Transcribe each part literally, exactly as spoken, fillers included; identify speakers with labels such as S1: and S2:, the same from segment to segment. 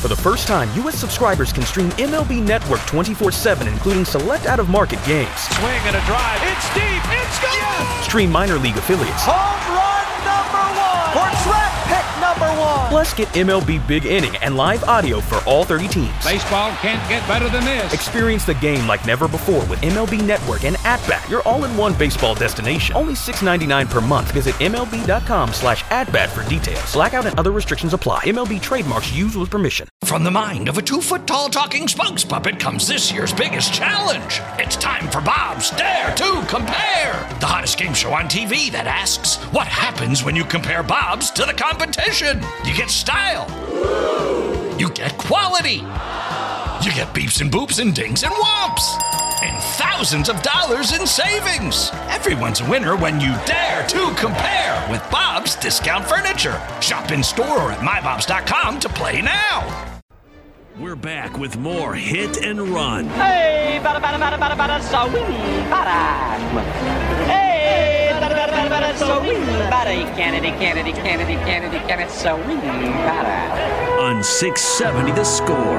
S1: For the first time, U S subscribers can stream M L B Network twenty-four seven, including select out-of-market games.
S2: Swing and a drive. It's deep. It's gone. Yes.
S1: Stream minor league affiliates.
S2: Home run number one. For draft pick number one.
S1: Plus, get M L B Big Inning and live audio for all thirty teams.
S2: Baseball can't get better than this.
S1: Experience the game like never before with M L B Network and At-Bat, your all-in-one baseball destination. Only six dollars and ninety-nine cents per month. Visit M L B dot com slash at-bat for details. Blackout and other restrictions apply. M L B trademarks used with permission.
S3: From the mind of a two-foot-tall talking Spunks puppet comes this year's biggest challenge. It's time for Bob's Dare to Compare, the hottest game show on T V that asks, what happens when you compare Bob's to the competition? You get style. You get quality. You get beeps and boops and dings and whomps. And thousands of dollars in savings. Everyone's a winner when you dare to compare with Bob's Discount Furniture. Shop in store or at my bobs dot com to play now.
S4: We're back with more Hit and Run.
S5: Hey, bada bada bada bada bada, so we bada. Hey, bada bada bada bada, so we bada. Kennedy, Kennedy, Kennedy, Kennedy, Kennedy, so we bada.
S4: On six seventy The Score.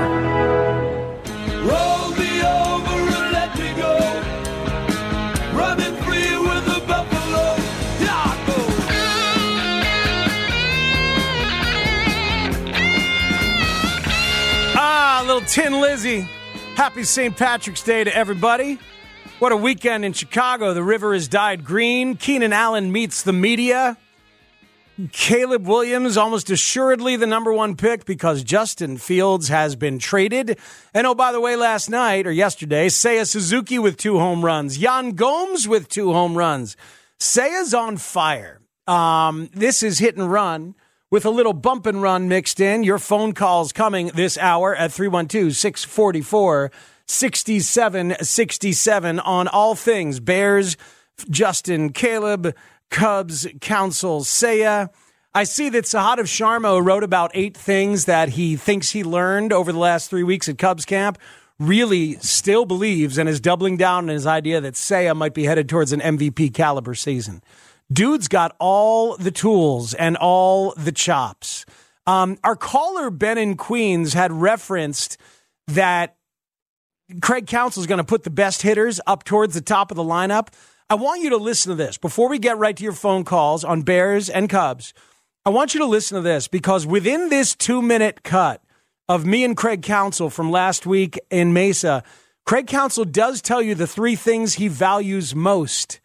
S6: Roll me over and let me go. Running free with the buffalo.
S7: Ah, little Tin Lizzy. Happy Saint Patrick's Day to everybody. What a weekend in Chicago. The river has dyed green. Keenan Allen meets the media. Caleb Williams almost assuredly the number one pick because Justin Fields has been traded. And oh, by the way, last night or yesterday, Seiya Suzuki with two home runs. Yan Gomes with two home runs. Seiya's on fire. Um, this is Hit and Run with a little bump and run mixed in. Your phone calls coming this hour at three one two, six four four, six seven six seven on all things Bears, Justin, Caleb, Cubs, Council, Seiya. I see that Sahadev Sharma wrote about eight things that he thinks he learned over the last three weeks at Cubs camp. Really still believes and is doubling down on his idea that Seiya might be headed towards an M V P caliber season. Dude's got all the tools and all the chops. Um, our caller, Ben in Queens, had referenced that Craig Counsell is going to put the best hitters up towards the top of the lineup. I want you to listen to this. Before we get right to your phone calls on Bears and Cubs, I want you to listen to this because within this two-minute cut of me and Craig Counsell from last week in Mesa, Craig Counsell does tell you the three things he values most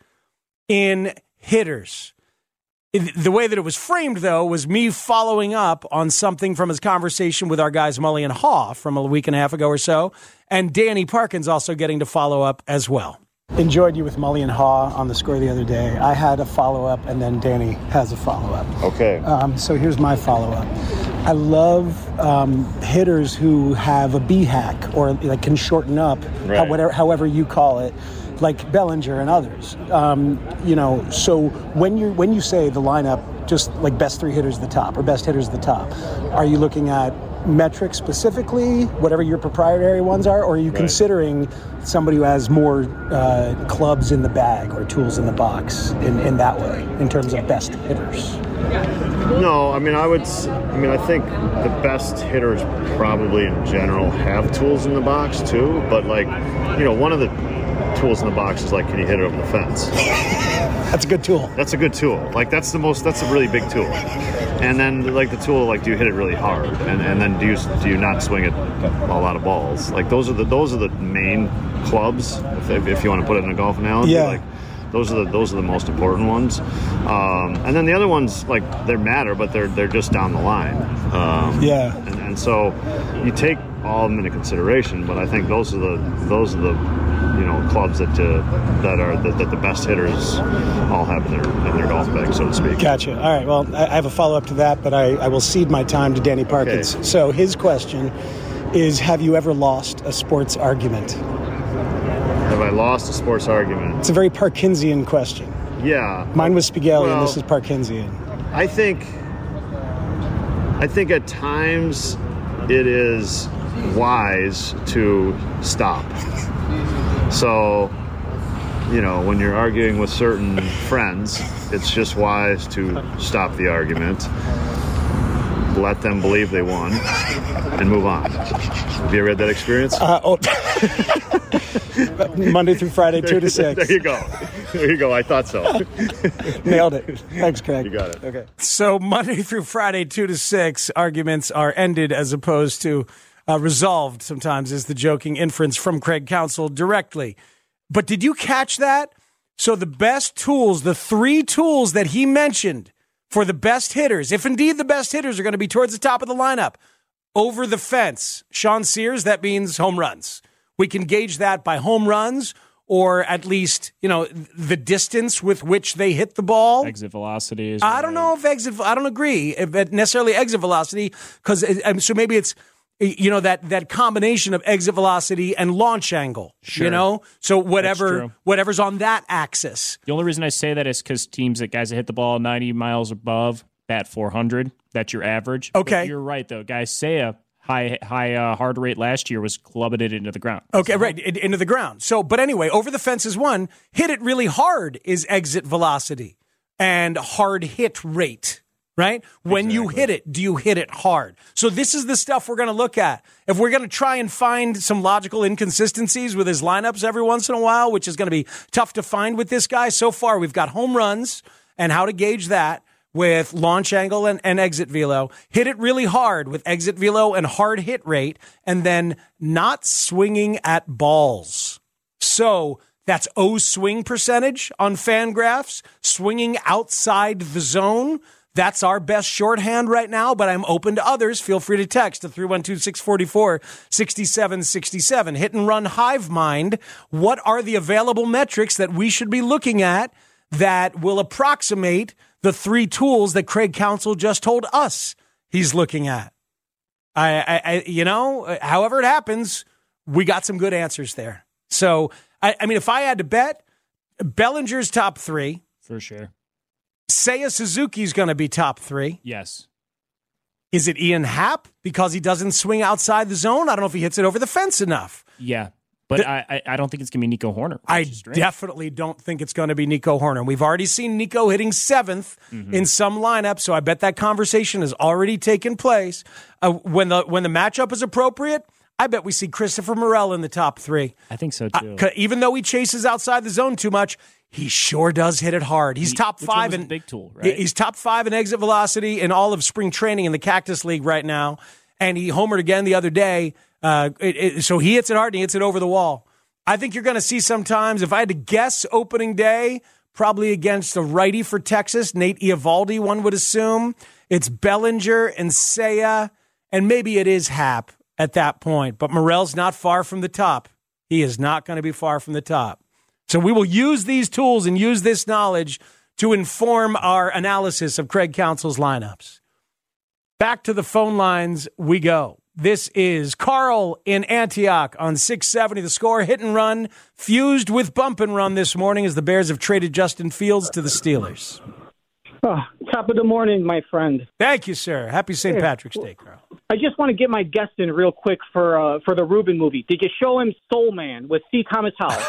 S7: in hitters. The way that it was framed, though, was me following up on something from his conversation with our guys Mully and Haw from a week and a half ago or so, and Danny Parkins also getting to follow up as well.
S8: Enjoyed you with Mully and Haw on the score the other day. I had a follow-up, and then Danny has a follow-up.
S9: Okay.
S8: Um, so here's my follow-up. I love um, hitters who have a B-hack or like can shorten up,
S9: right.
S8: how, whatever, however you call it, like Bellinger and others. Um, you know, so when you when you say the lineup, just like best three hitters at the top or best hitters at the top, are you looking at metrics specifically, whatever your proprietary ones are, or are you right. considering somebody who has more uh, clubs in the bag or tools in the box in, in that way, in terms of best hitters?
S9: No, I mean, I would, I mean, I think the best hitters probably in general have tools in the box too, but like, you know, one of the tools in the box is like, can you hit it over the fence?
S8: That's a good tool.
S9: That's a good tool. Like, that's the most, that's a really big tool. And then, like, the tool, like, do you hit it really hard? And and then do you do you not swing it a lot of balls? Like, those are the those are the main clubs, if, if you want to put it in a golf analogy.
S8: Yeah.
S9: Like, those are the those are the most important ones. Um, and then the other ones, like, they matter, but they're they're just down the line. Um,
S8: yeah.
S9: And, and so you take all of them into consideration, but I think those are the those are the you know clubs that uh, that are that, that the best hitters all have in their in their golf bag, so to speak.
S8: Gotcha. All right. Well, I have a follow up to that, but I, I will cede my time to Danny Parkins.
S9: Okay.
S8: So his question is: have you ever lost a sports argument?
S9: Have I lost a sports argument?
S8: It's a very Parkinsian question.
S9: Yeah.
S8: Mine was Spigelian.
S9: Well,
S8: this is Parkinsian.
S9: I think. I think at times it is wise to stop. So, you know, when you're arguing with certain friends, it's just wise to stop the argument. let them believe they won, and move on. Have you ever had that experience?
S8: Uh, oh. Monday through Friday, two to six.
S9: There you go. There you go. I thought so.
S8: Nailed it. Thanks, Craig.
S9: You got it.
S8: Okay.
S7: So Monday through Friday, two to six, arguments are ended as opposed to uh, resolved sometimes, is the joking inference from Craig Counsell directly. But did you catch that? So the best tools, the three tools that he mentioned for the best hitters, if indeed the best hitters are going to be towards the top of the lineup, over the fence. Sean Sears, that means home runs. We can gauge that by home runs or at least, you know, the distance with which they hit the ball.
S10: Exit velocity is
S7: I don't know if exit, I don't agree if it necessarily exit velocity, because so maybe it's, you know, that, that combination of exit velocity and launch angle,
S10: Sure.
S7: you know? So whatever,
S10: true.
S7: whatever's on that axis.
S10: The only reason I say that is because teams that guys that hit the ball ninety miles above bat four hundred. That's your average.
S7: Okay.
S10: But you're right, though. Guys, Seiya, high high uh, hard rate last year was clubbing it into the ground.
S7: Okay, right, in- into the ground. So, but anyway, over the fence is one. Hit it really hard is exit velocity and hard hit rate, right? When you hit it, do you hit it hard? So this is the stuff we're going to look at. If we're going to try and find some logical inconsistencies with his lineups every once in a while, which is going to be tough to find with this guy, so far we've got home runs and how to gauge that with launch angle and, and exit velo. Hit it really hard with exit velo and hard hit rate, and then not swinging at balls. So that's O swing percentage on Fangraphs, swinging outside the zone. That's our best shorthand right now, but I'm open to others. Feel free to text to three one two, six four four, six seven six seven. Hit and run Hive Mind. What are the available metrics that we should be looking at that will approximate the three tools that Craig Counsell just told us he's looking at? I, I, I you know, however it happens, we got some good answers there. So, I, I mean, if I had to bet, Bellinger's top three.
S10: For sure.
S7: Seiya Suzuki's going to be top three.
S10: Yes.
S7: Is it Ian Happ because he doesn't swing outside the zone? I don't know if he hits it over the fence enough.
S10: Yeah. But the, I, I don't think it's going to be Nico Horner.
S7: I definitely don't think it's going to be Nico Horner. We've already seen Nico hitting seventh mm-hmm. in some lineups, so I bet that conversation has already taken place. Uh, when the when the matchup is appropriate, I bet we see Christopher Morel in the top three.
S10: I think so, too.
S7: Uh, even though he chases outside the zone too much, he sure does hit it hard. He's
S10: he,
S7: top five in
S10: big tool, right?
S7: He's top five in exit velocity in all of spring training in the Cactus League right now, and he homered again the other day. Uh, it, it, so he hits it hard and he hits it over the wall. I think you're going to see sometimes, if I had to guess opening day, probably against a righty for Texas, Nate Eovaldi, one would assume. It's Bellinger and Seiya, and maybe it is Happ at that point. But Morel's not far from the top. He is not going to be far from the top. So we will use these tools and use this knowledge to inform our analysis of Craig Counsell's lineups. Back to the phone lines we go. This is Carl in Antioch on six seventy. The Score. Hit and run fused with bump and run this morning as the Bears have traded Justin Fields to the Steelers.
S11: Oh, top of the morning, my friend.
S7: Thank you, sir. Happy Saint Patrick's Day, Carl.
S11: I just want to get my guest in real quick for uh, for the Rubin movie. Did you show him Soul Man with C. Thomas Howell?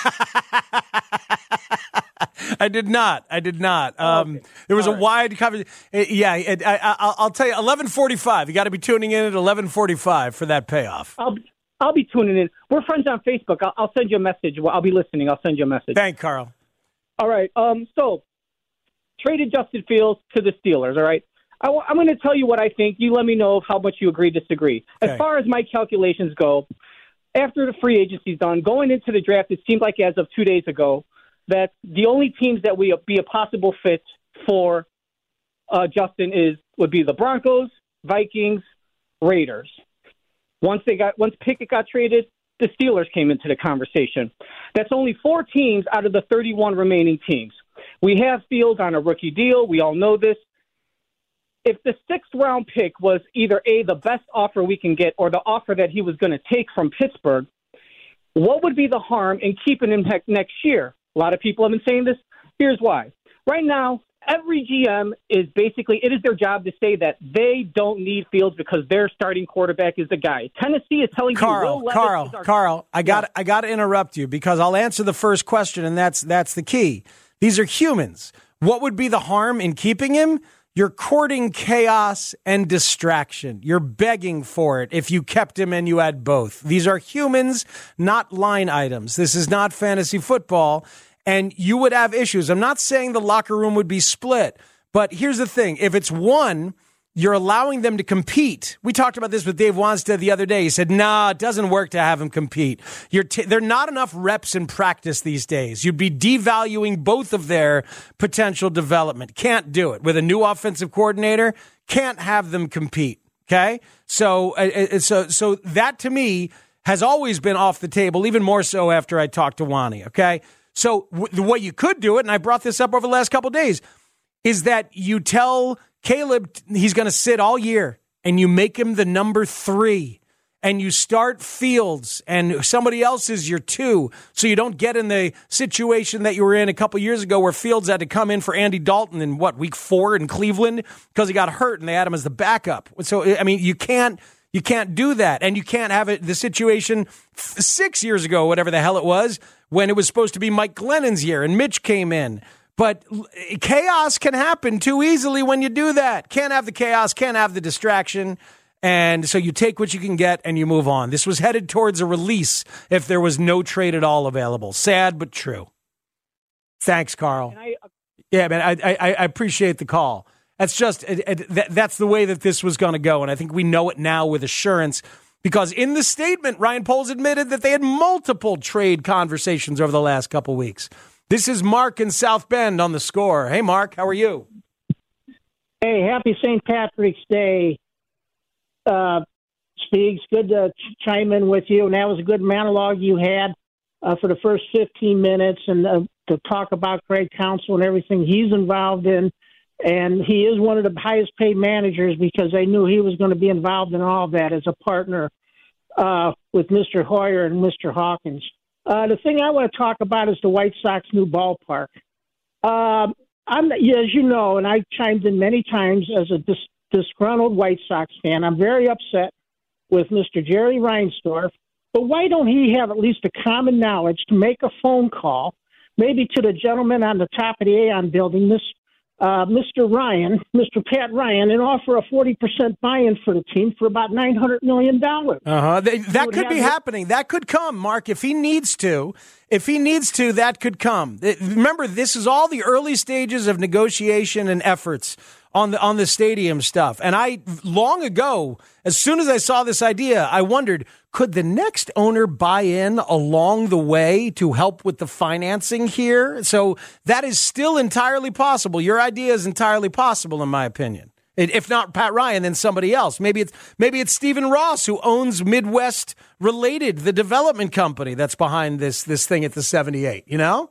S7: I did not. I did not. Um, okay. There was All a right. wide coverage. Yeah, I, I, I'll tell you, eleven forty-five. You got to be tuning in at eleven forty-five for that payoff.
S11: I'll, I'll be tuning in. We're friends on Facebook. I'll, I'll send you a message. I'll be listening. I'll send you a message.
S7: Thank Carl.
S11: All right. Um. So, traded Justin Fields to the Steelers. All right. I, I'm going to tell you what I think. You let me know how much you agree, disagree. Okay. As far as my calculations go, after the free agency's done, going into the draft, it seemed like as of two days ago, that the only teams that would be a possible fit for uh, Justin is would be the Broncos, Vikings, Raiders. Once they got once Pickett got traded, the Steelers came into the conversation. That's only four teams out of the thirty-one remaining teams. We have Fields on a rookie deal. We all know this. If the sixth round pick was either A, the best offer we can get, or the offer that he was going to take from Pittsburgh, what would be the harm in keeping him next year? A lot of people have been saying this. Here's why. Right now, every G M is basically, it is their job to say that they don't need Fields because their starting quarterback is the guy. Tennessee is telling
S7: Carl,
S11: you, Will
S7: Carl,
S11: Levis is our-
S7: Carl, I got, yeah. I got to interrupt you because I'll answer the first question, and that's that's the key. These are humans. What would be the harm in keeping him? You're courting chaos and distraction. You're begging for it if you kept him and you had both. These are humans, not line items. This is not fantasy football, and you would have issues. I'm not saying the locker room would be split, but here's the thing. If it's one, you're allowing them to compete. We talked about this with Dave Wanstead the other day. He said, nah, it doesn't work to have them compete. You're t- there are not enough reps in practice these days. You'd be devaluing both of their potential development. Can't do it. With a new offensive coordinator, can't have them compete. Okay? So, uh, so, so that to me has always been off the table, even more so after I talked to Wani. Okay? So w- the way you could do it, and I brought this up over the last couple of days, is that you tell Caleb he's going to sit all year, and you make him the number three, and you start Fields, and somebody else is your two, so you don't get in the situation that you were in a couple years ago where Fields had to come in for Andy Dalton in, what, week four in Cleveland because he got hurt, and they had him as the backup. So, I mean, you can't you can't do that, and you can't have it the situation six years ago, whatever the hell it was, when it was supposed to be Mike Glennon's year, and Mitch came in. But chaos can happen too easily when you do that. Can't have the chaos, can't have the distraction. And so you take what you can get and you move on. This was headed towards a release if there was no trade at all available. Sad, but true. Thanks, Carl. I, yeah, man, I, I, I appreciate the call. That's just, it, it, that, that's the way that this was going to go. And I think we know it now with assurance because in the statement, Ryan Poles admitted that they had multiple trade conversations over the last couple weeks. This is Mark in South Bend on The Score. Hey, Mark, how are you?
S12: Hey, happy Saint Patrick's Day, uh, Speaks. Good to ch- chime in with you. And that was a good monologue you had uh, for the first fifteen minutes and uh, to talk about Craig Counsell and everything he's involved in. And he is one of the highest paid managers because they knew he was going to be involved in all of that as a partner uh, with Mister Hoyer and Mister Hawkins. Uh, the thing I want to talk about is the White Sox new ballpark. Um, I'm, as you know, and I chimed in many times as a dis- disgruntled White Sox fan, I'm very upset with Mister Jerry Reinsdorf. But why don't he have at least a common knowledge to make a phone call, maybe to the gentleman on the top of the Aon building, this uh, Mister Ryan, Mister Pat Ryan, and offer a forty percent buy-in for the team for about nine hundred million dollars.
S7: Uh-huh. That, that could be it. happening. That could come, Mark, if he needs to. If he needs to, that could come. Remember, this is all the early stages of negotiation and efforts on the on the stadium stuff. And I, long ago, as soon as I saw this idea, I wondered, could the next owner buy in along the way to help with the financing here? So that is still entirely possible. Your idea is entirely possible, in my opinion. If not Pat Ryan, then somebody else. Maybe it's maybe it's Stephen Ross, who owns Midwest Related, the development company that's behind this this thing at the seventy-eight, you know?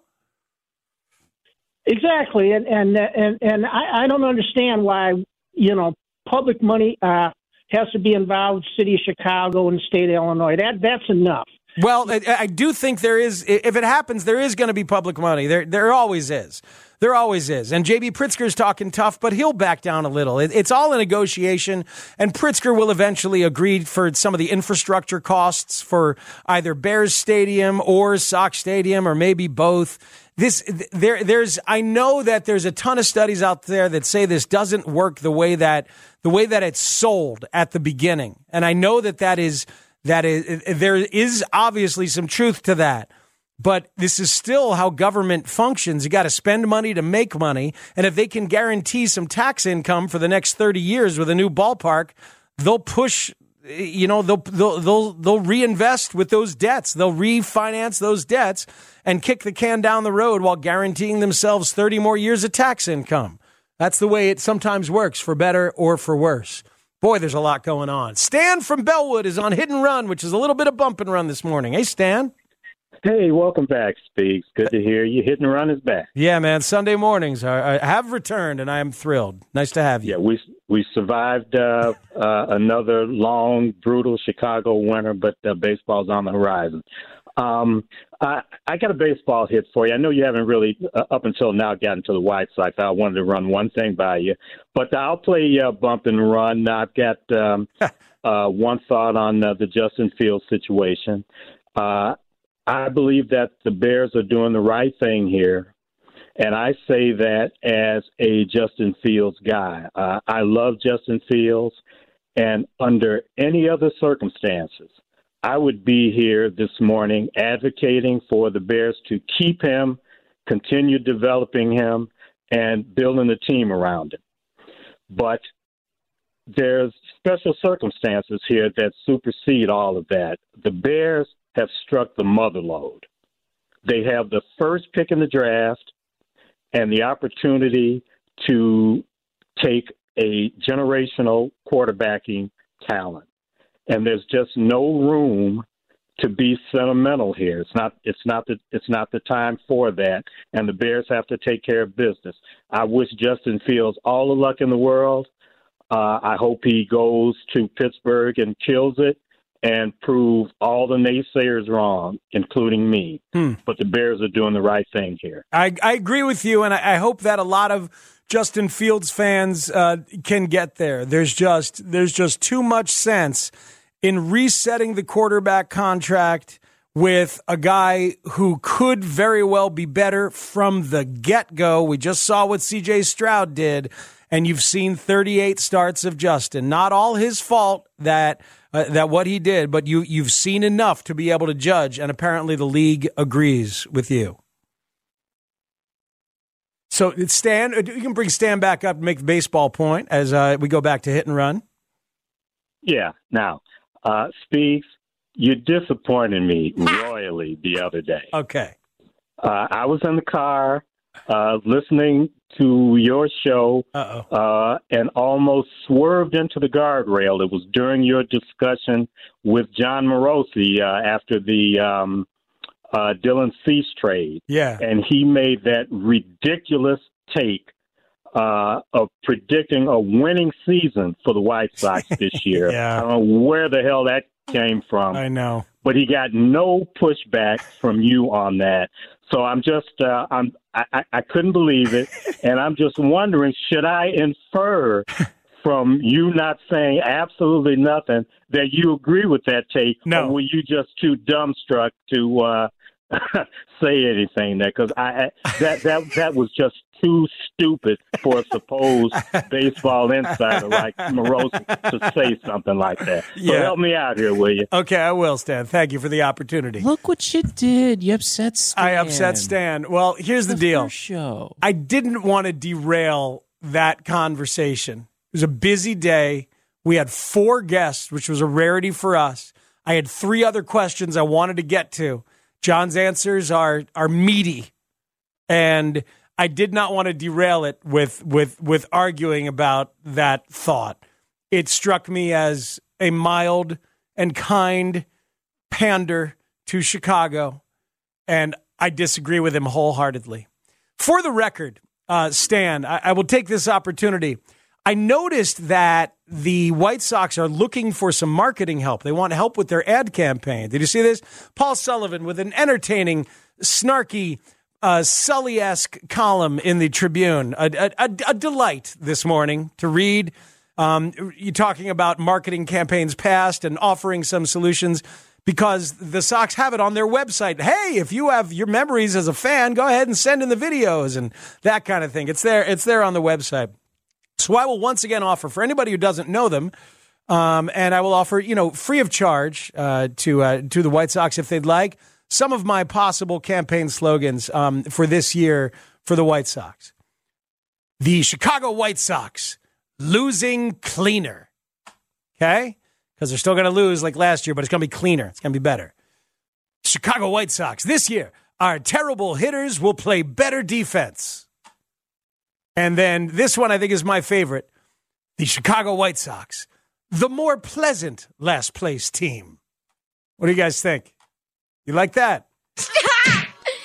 S12: Exactly, and and and, and I, I don't understand why, you know, public money uh, has to be involved, city of Chicago and the state of Illinois. That that's enough.
S7: Well, I, I do think there is, if it happens, there is going to be public money. There there always is. There always is. And J B Pritzker's talking tough, but he'll back down a little. It, it's all a negotiation, and Pritzker will eventually agree for some of the infrastructure costs for either Bears Stadium or Sox Stadium or maybe both. This there there's I know that there's a ton of studies out there that say this doesn't work the way that the way that it's sold at the beginning. And I know that that is that is there is obviously some truth to that. But this is still how government functions. You got to spend money to make money. And if they can guarantee some tax income for the next thirty years with a new ballpark, they'll push, you know, they'll, they'll, they'll, they'll reinvest with those debts. They'll refinance those debts and kick the can down the road while guaranteeing themselves thirty more years of tax income. That's the way it sometimes works, for better or for worse. Boy, there's a lot going on. Stan from Bellwood is on Hit and Run, which is a little bit of bump and run this morning. Hey, Stan.
S13: Hey, welcome back, Speaks. Good to hear you. Hit and Run is back.
S7: Yeah, man. Sunday mornings are, have returned, and I am thrilled. Nice to have you.
S13: Yeah, we we survived uh, uh, another long, brutal Chicago winter, but uh, baseball's on the horizon. Um, I, I got a baseball hit for you. I know you haven't really, uh, up until now, gotten to the White Sox. I wanted to run one thing by you, but I'll play uh, bump and run. I've got um, uh, one thought on uh, the Justin Fields situation. Uh I believe that the Bears are doing the right thing here And I say that as a Justin Fields guy. Uh, I love Justin Fields, and under any other circumstances, I would be here this morning advocating for the Bears to keep him, continue developing him, and building a team around him. But there's special circumstances here that supersede all of that. The Bears have struck the mother lode. They have the first pick in the draft and the opportunity to take a generational quarterbacking talent. And there's just no room to be sentimental here. It's not it's not the it's not the time for that. And the Bears have to take care of business. I wish Justin Fields all the luck in the world. Uh, I hope he goes to Pittsburgh and kills it and prove all the naysayers wrong, including me.
S7: Hmm.
S13: But the Bears are doing the right thing here.
S7: I, I agree with you, and I, I hope that a lot of Justin Fields fans uh, can get there. There's just there's just too much sense in resetting the quarterback contract with a guy who could very well be better from the get-go. We just saw what C J Stroud did, and you've seen thirty-eight starts of Justin. Not all his fault that uh, that what he did, but you you've seen enough to be able to judge, and apparently the league agrees with you. So Stan, you can bring Stan back up and make the baseball point as uh, we go back to hit and run.
S13: Yeah. Now, uh, Speaks, you disappointed me royally the other day.
S7: Okay.
S13: Uh, I was in the car uh, listening to your show uh, and almost swerved into the guardrail. It was during your discussion with John Morosi uh, after the um, uh, Dylan Cease trade.
S7: Yeah.
S13: And he made that ridiculous take uh, of predicting a winning season for the White Sox this year.
S7: Yeah.
S13: I don't know where the hell that came from.
S7: I know.
S13: But he got no pushback from you on that. So I'm just, uh, I'm, I, I couldn't believe it. And I'm just wondering, should I infer from you not saying absolutely nothing that you agree with that take?
S7: No.
S13: Or were you just too dumbstruck to uh, say anything there? Because I, that, that, that was just too stupid for a supposed baseball insider like Morosi to say something like that. So
S7: Yeah.
S13: help me out here, will you?
S7: Okay, I will, Stan. Thank you for the opportunity.
S10: Look what you did. You upset Stan.
S7: I upset Stan. Well, here's the,
S10: The
S7: deal.
S10: first show.
S7: I didn't want to derail that conversation. It was a busy day. We had four guests, which was a rarity for us. I had three other questions I wanted to get to. John's answers are are meaty, and I did not want to derail it with with with arguing about that thought. It struck me as a mild and kind pander to Chicago, and I disagree with him wholeheartedly. For the record, uh, Stan, I, I will take this opportunity. I noticed that the White Sox are looking for some marketing help. They want help with their ad campaign. Did you see this? Paul Sullivan with an entertaining, snarky, uh, Sully-esque column in the Tribune. A, a, a, a delight this morning to read. Um, you're talking about marketing campaigns past and offering some solutions because the Sox have it on their website. Hey, if you have your memories as a fan, go ahead and send in the videos and that kind of thing. It's there. It's there on the website. So I will once again offer for anybody who doesn't know them, um, and I will offer, you know, free of charge uh, to uh, to the White Sox if they'd like, some of my possible campaign slogans um, for this year for the White Sox. The Chicago White Sox, losing cleaner. Okay? Because they're still going to lose like last year, but it's going to be cleaner. It's going to be better. Chicago White Sox, this year, our terrible hitters will play better defense. And then this one I think is my favorite. The Chicago White Sox, the more pleasant last place team. What do you guys think? You like that?
S14: Stop!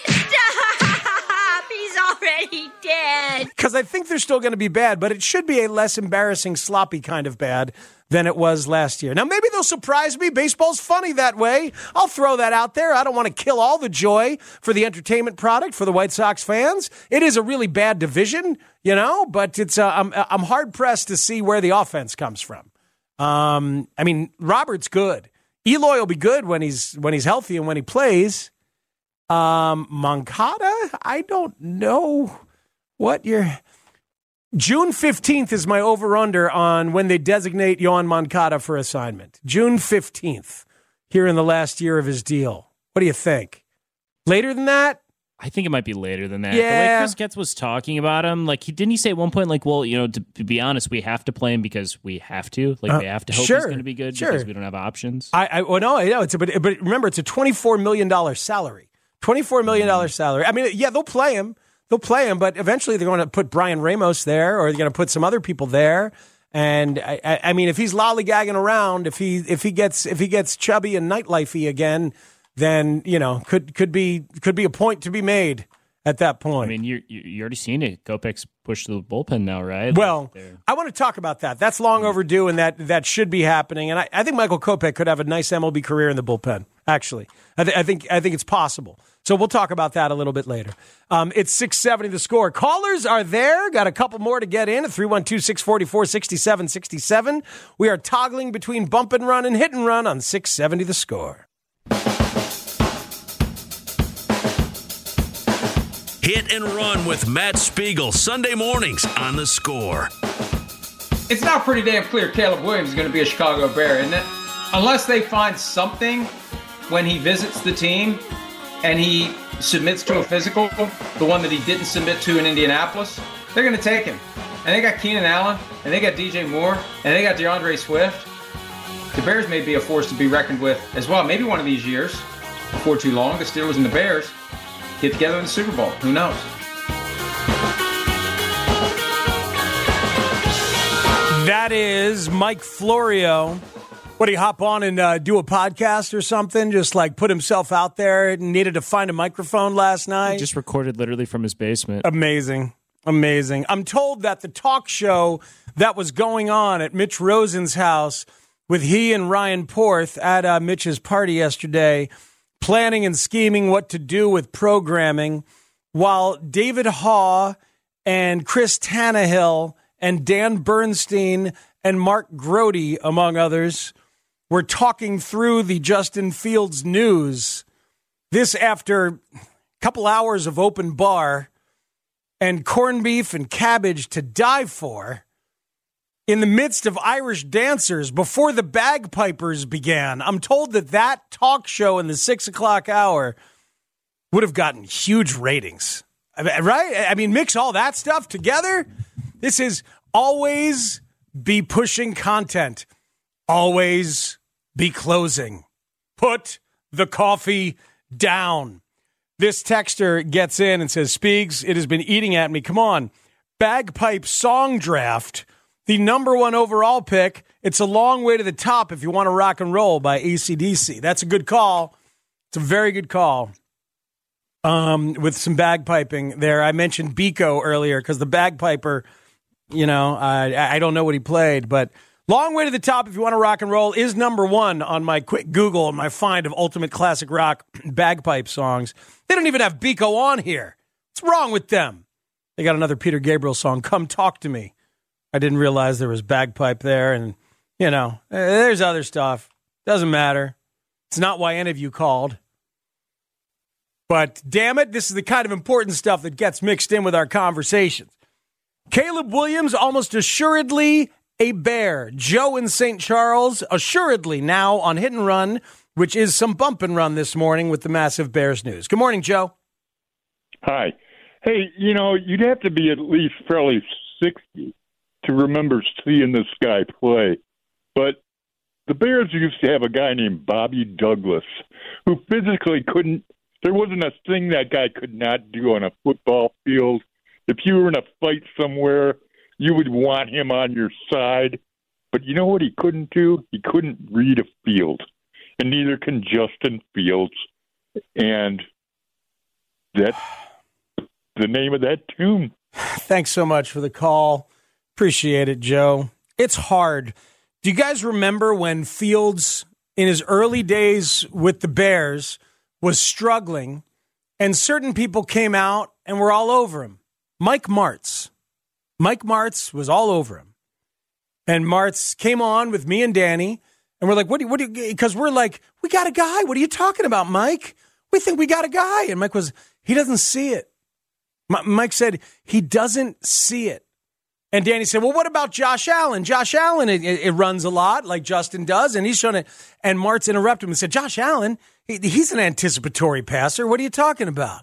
S14: Stop! He's already dead.
S7: Because I think they're still going to be bad, but it should be a less embarrassing, sloppy kind of bad than it was last year. Now, maybe they'll surprise me. Baseball's funny that way. I'll throw that out there. I don't want to kill all the joy for the entertainment product for the White Sox fans. It is a really bad division, you know, but it's uh, I'm, I'm hard-pressed to see where the offense comes from. Um, I mean, Robert's good. Eloy will be good when he's when he's healthy and when he plays. Um, Moncada, I don't know what you're... June fifteenth is my over-under on when they designate Yohan Moncada for assignment. June fifteenth, here in the last year of his deal. What do you think? Later than that?
S10: I think it might be later than that.
S7: Yeah.
S10: The way Chris Getz was talking about him, like, he didn't he say at one point, like, well, you know, to, to be honest, we have to play him because we have to. Like,
S7: Uh,
S10: they have to hope
S7: sure,
S10: he's going to be good
S7: sure.
S10: because we don't have options.
S7: I, I well, no, I know it's a, but, but remember, it's a twenty-four million dollars salary. twenty-four million dollars
S10: Mm.
S7: salary. I mean, yeah, they'll play him. They'll play him, but eventually they're going to put Brian Ramos there, or they're going to put some other people there. And I, I, I mean, if he's lollygagging around, if he if he gets if he gets chubby and nightlifey again, then you know could could be could be a point to be made at that point.
S10: I mean, you're you're already seeing it. Kopech's pushed the bullpen now, right?
S7: Well,
S10: Like,
S7: I want to talk about that. That's long overdue, and that that should be happening. And I, I think Michael Kopech could have a nice M L B career in the bullpen. Actually, I, th- I think I think it's possible. So we'll talk about that a little bit later. Um, it's six seventy The Score. Callers are there. Got a couple more to get in at three one two, six four four, six seven six seven. We are toggling between bump and run and hit and run on six seventy The Score.
S4: Hit and Run with Matt Spiegel, Sunday mornings on The Score.
S15: It's now pretty damn clear Caleb Williams is going to be a Chicago Bear, isn't it? Unless they find something when he visits the team and he submits to a physical, the one that he didn't submit to in Indianapolis, they're going to take him. And they got Keenan Allen, and they got D J Moore, and they got DeAndre Swift. The Bears may be a force to be reckoned with as well. Maybe one of these years, before too long, the Steelers and the Bears get together in the Super Bowl. Who knows?
S7: That is Mike Florio. What, did he hop on and uh, do a podcast or something? Just like put himself out there and needed to find a microphone last night?
S10: He just recorded literally from his basement.
S7: Amazing. Amazing. I'm told that the talk show that was going on at Mitch Rosen's house with he and Ryan Porth at uh, Mitch's party yesterday, planning and scheming what to do with programming, while David Haw and Chris Tannehill and Dan Bernstein and Mark Grody, among others, were talking through the Justin Fields news. This after a couple hours of open bar and corned beef and cabbage to die for, in the midst of Irish dancers before the bagpipers began. I'm told that that talk show in the six o'clock hour would have gotten huge ratings. Right? I mean, mix all that stuff together. This is always be pushing content. Always be closing. Put the coffee down. This texter gets in and says, Speegs, it has been eating at me. Come on. Bagpipe song draft. The number one overall pick. It's a long way to the top if you want to rock and roll by A C D C. That's a good call. It's a very good call. Um, with some bagpiping there. I mentioned Biko earlier because the bagpiper, you know, I, I don't know what he played, but long way to the top if you want to rock and roll is number one on my quick Google and my find of ultimate classic rock bagpipe songs. They don't even have Biko on here. What's wrong with them? They got another Peter Gabriel song, Come Talk to Me. I didn't realize there was bagpipe there, and, you know, there's other stuff. Doesn't matter. It's not why any of you called. But, damn it, this is the kind of important stuff that gets mixed in with our conversations. Caleb Williams, almost assuredly a Bear. Joe in Saint Charles, assuredly now on Hit and Run, which is some bump and run this morning with the massive Bears news. Good morning, Joe.
S16: Hi. Hey, you know, you'd have to be at least fairly sixty to remember seeing this guy play. But the Bears used to have a guy named Bobby Douglas who physically couldn't, there wasn't a thing that guy could not do on a football field. If you were in a fight somewhere, you would want him on your side. But you know what he couldn't do? He couldn't read a field. And neither can Justin Fields. And that's the name of that tune.
S7: Thanks so much for the call. Appreciate it, Joe. It's hard. Do you guys remember when Fields, in his early days with the Bears, was struggling, and certain people came out and were all over him? Mike Martz. Mike Martz was all over him. And Martz came on with me and Danny, and we're like, what do you, what do you, because we're like, we got a guy. What are you talking about, Mike? we think we got a guy. And Mike was, he doesn't see it. M- Mike said, he doesn't see it. And Danny said, well, what about Josh Allen? Josh Allen, it, it runs a lot like Justin does, and he's showing it. And Martz interrupted him and said, Josh Allen, he, he's an anticipatory passer. What are you talking about?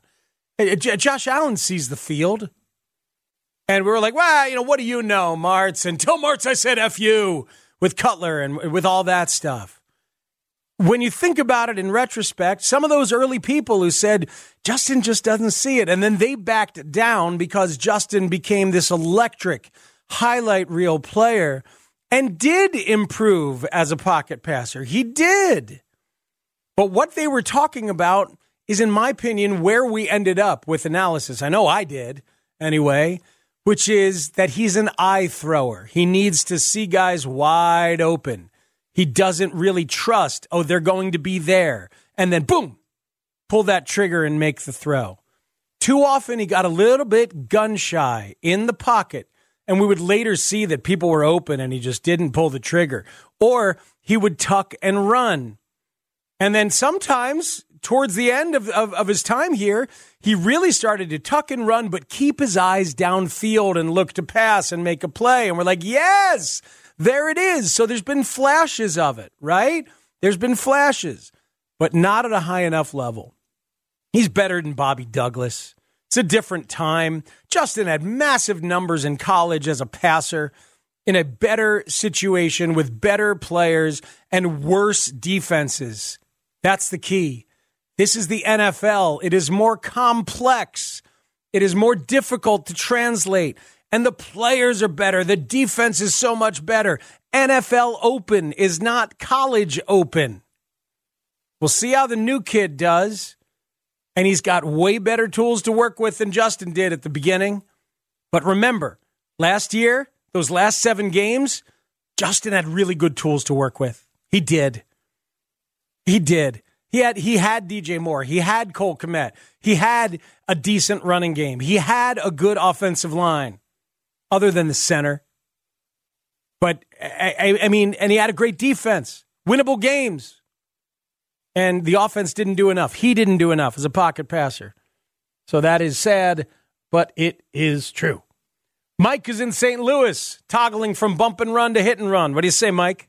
S7: J- Josh Allen sees the field. And we were like, well, you know, what do you know, Martz? And tell Martz I said F you with Cutler and with all that stuff. When you think about it in retrospect, some of those early people who said, Justin just doesn't see it, and then they backed down because Justin became this electric highlight reel player and did improve as a pocket passer. He did. But what they were talking about is, in my opinion, where we ended up with analysis. I know I did anyway, which is that he's an eye thrower. He needs to see guys wide open. He doesn't really trust, oh, they're going to be there. And then, boom, pull that trigger and make the throw. Too often he got a little bit gun shy in the pocket, and we would later see that people were open and he just didn't pull the trigger. Or he would tuck and run. And then sometimes, towards the end of, of, of his time here, he really started to tuck and run, but keep his eyes downfield and look to pass and make a play. And we're like, yes! There it is. So there's been flashes of it, right? There's been flashes, but not at a high enough level. He's better than Bobby Douglas. It's a different time. Justin had massive numbers in college as a passer, in a better situation with better players and worse defenses. That's the key. This is the N F L. It is more complex. It is more difficult to translate. And the players are better. The defense is so much better. N F L Open is not college open. We'll see how the new kid does. And he's got way better tools to work with than Justin did at the beginning. But remember, last year, those last seven games, Justin had really good tools to work with. He did. He did. He had he had D J Moore. He had Cole Kmet. He had a decent running game. He had a good offensive line. Other than the center. But, I, I mean, and he had a great defense. Winnable games. And the offense didn't do enough. He didn't do enough as a pocket passer. So that is sad, but it is true. Mike is in Saint Louis, toggling from bump and run to hit and run. What do you say, Mike?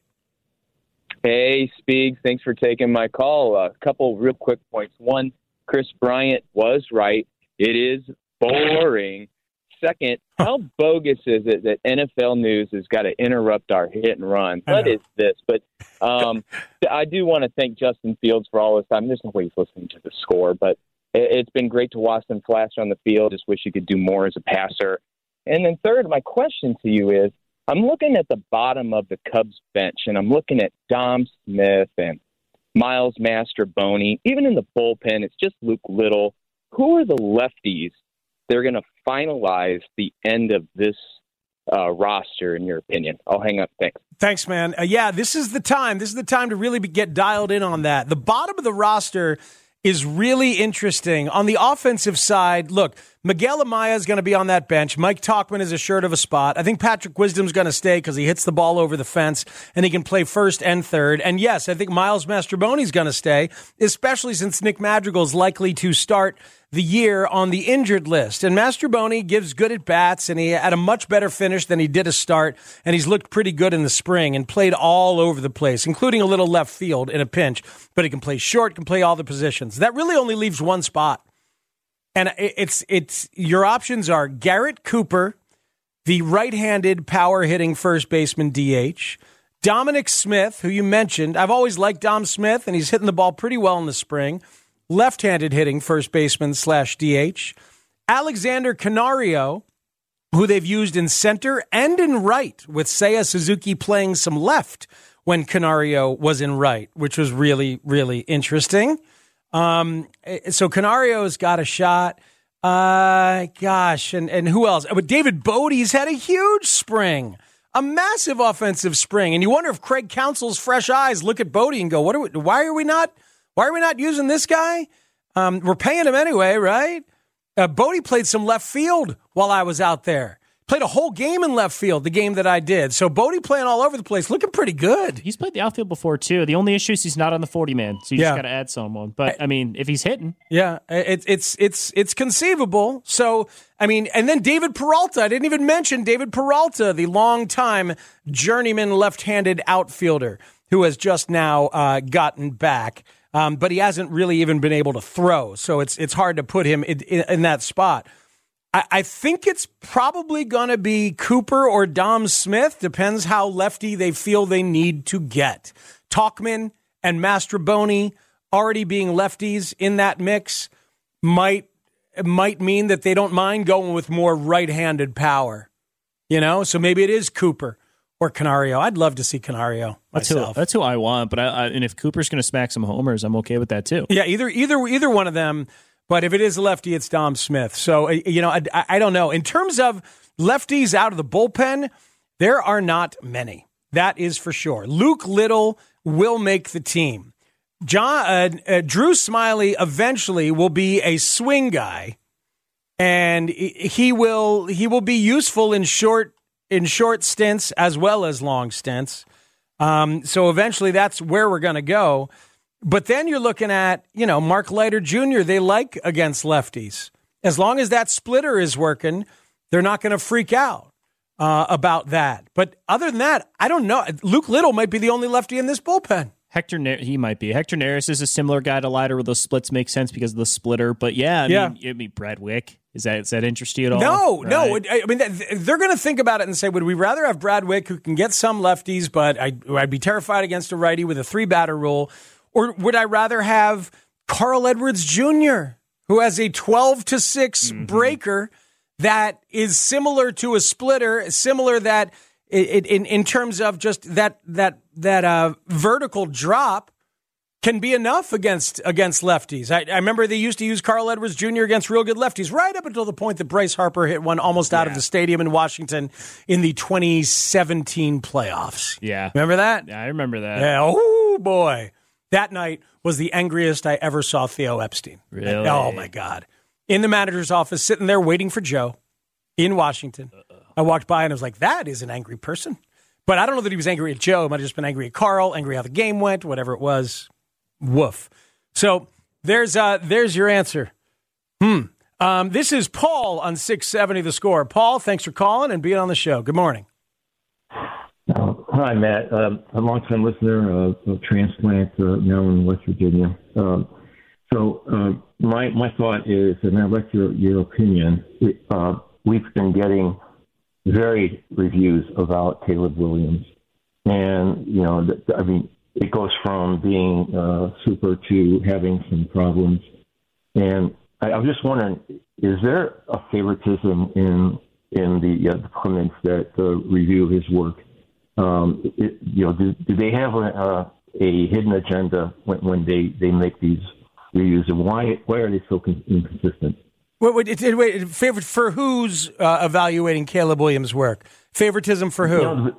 S17: Hey, Speaks. Thanks for taking my call. A couple real quick points. One, Chris Bryant was right. It is boring. Second, how bogus is it that N F L News has got to interrupt our hit and run? What is this? But um, I do want to thank Justin Fields for all this time. There's no way he's listening to the score, but it's been great to watch them flash on the field. Just wish you could do more as a passer. And then third, my question to you is, I'm looking at the bottom of the Cubs bench, and I'm looking at Dom Smith and Miles Mastrobuoni. Even in the bullpen, it's just Luke Little. Who are the lefties they're going to finalize the end of this uh, roster, in your opinion? I'll hang up. Thanks.
S7: Thanks, man. Uh, yeah, this is the time. This is the time to really be, get dialed in on that. The bottom of the roster is really interesting. On the offensive side, look, Miguel Amaya is going to be on that bench. Mike Tauchman is assured of a spot. I think Patrick Wisdom's going to stay because he hits the ball over the fence and he can play first and third. And yes, I think Miles Mastrobuoni is going to stay, especially since Nick Madrigal is likely to start the year on the injured list. And Mastrobuoni gives good at bats, and he had a much better finish than he did a start, and he's looked pretty good in the spring and played all over the place, including a little left field in a pinch. But he can play short, can play all the positions. That really only leaves one spot. And it's it's your options are Garrett Cooper, the right-handed power-hitting first baseman D H, Dominic Smith, who you mentioned. I've always liked Dom Smith, and he's hitting the ball pretty well in the spring. Left-handed hitting first baseman slash D H. Alexander Canario, who they've used in center and in right, with Seiya Suzuki playing some left when Canario was in right, which was really, really interesting. Um, so Canario's got a shot. Uh, gosh, and, and who else? But David Bodie's had a huge spring, a massive offensive spring. And you wonder if Craig Counsell's fresh eyes look at Bodie and go, "What? Are we, why are we not? Why are we not using this guy? Um, we're paying him anyway, right?" Uh, Bodie played some left field while I was out there. Played a whole game in left field, the game that I did. So Bodie playing all over the place, looking pretty good.
S10: He's played the outfield before, too. The only issue is he's not on the forty-man, so you
S7: Yeah.
S10: just got to add someone. But, I mean, if he's hitting.
S7: Yeah, it, it's it's it's conceivable. So, I mean, and then David Peralta. I didn't even mention David Peralta, the longtime journeyman left-handed outfielder who has just now uh, gotten back. Um, but he hasn't really even been able to throw, so it's it's hard to put him in, in, in that spot. I, I think it's probably going to be Cooper or Dom Smith. Depends how lefty they feel they need to get. Talkman and Mastroboni already being lefties in that mix might might mean that they don't mind going with more right-handed power. You know, so maybe it is Cooper or Canario. I'd love to see Canario
S10: That's who,
S7: myself.
S10: that's who I want. But I, I, and if Cooper's going to smack some homers, I'm okay with that too.
S7: Yeah, either either either one of them. But if it is a lefty, it's Dom Smith. So, you know, I, I don't know. In terms of lefties out of the bullpen, there are not many. That is for sure. Luke Little will make the team. John uh, uh, Drew Smiley eventually will be a swing guy, and he will he will be useful in short in short stints as well as long stints. Um, so eventually, that's where we're going to go. But then you're looking at, you know, Mark Leiter Junior They like against lefties. As long as that splitter is working, they're not going to freak out uh, about that. But other than that, I don't know. Luke Little might be the only lefty in this bullpen.
S10: Hector, ne- he might be. Hector Neris is a similar guy to Leiter where those splits make sense because of the splitter. But yeah, I
S7: Yeah.
S10: mean, I mean, Brad Wick, is that, does that interest you at all?
S7: No,
S10: Right.
S7: no. I I mean, they're going to think about it and say, would we rather have Brad Wick, who can get some lefties, but I'd, I'd be terrified against a righty with a three-batter rule, or would I rather have Carl Edwards Junior, who has a twelve to six
S10: Mm-hmm.
S7: breaker that is similar to a splitter, similar that it, in in terms of just that that that uh, vertical drop can be enough against against lefties. I, I remember they used to use Carl Edwards Junior against real good lefties, right up until the point that Bryce Harper hit one almost out of the stadium in Washington in the twenty seventeen playoffs.
S10: Yeah.
S7: Remember that?
S10: Yeah, I remember that.
S7: Yeah. Oh, boy. That night was the angriest I ever saw Theo Epstein.
S10: Really?
S7: Oh, my God. In the manager's office, sitting there waiting for Joe in Washington. Uh-oh. I walked by and I was like, that is an angry person. But I don't know that he was angry at Joe. He might have just been angry at Carl, angry how the game went, whatever it was. Woof. So there's uh, there's your answer. Hmm. Um, this is Paul on six seventy The Score. Paul, thanks for calling and being on the show. Good morning.
S18: Uh, hi, Matt. Um, a long-time listener, uh, a transplant uh, now in West Virginia. Um, so uh, my my thought is, and I'd like your, your opinion, uh, we've been getting varied reviews about Caleb Williams. And, you know, th- I mean, it goes from being uh, super to having some problems. And I, I'm just wondering, is there a favoritism in in the uh, departments that uh, review his work? Um, it, you know, do, do they have a, a, a hidden agenda when, when they, they make these reviews, and why why are they so con- inconsistent?
S7: Wait, wait, wait, wait, favorite for who's uh, evaluating Caleb Williams' work? Favoritism for who?
S18: You know,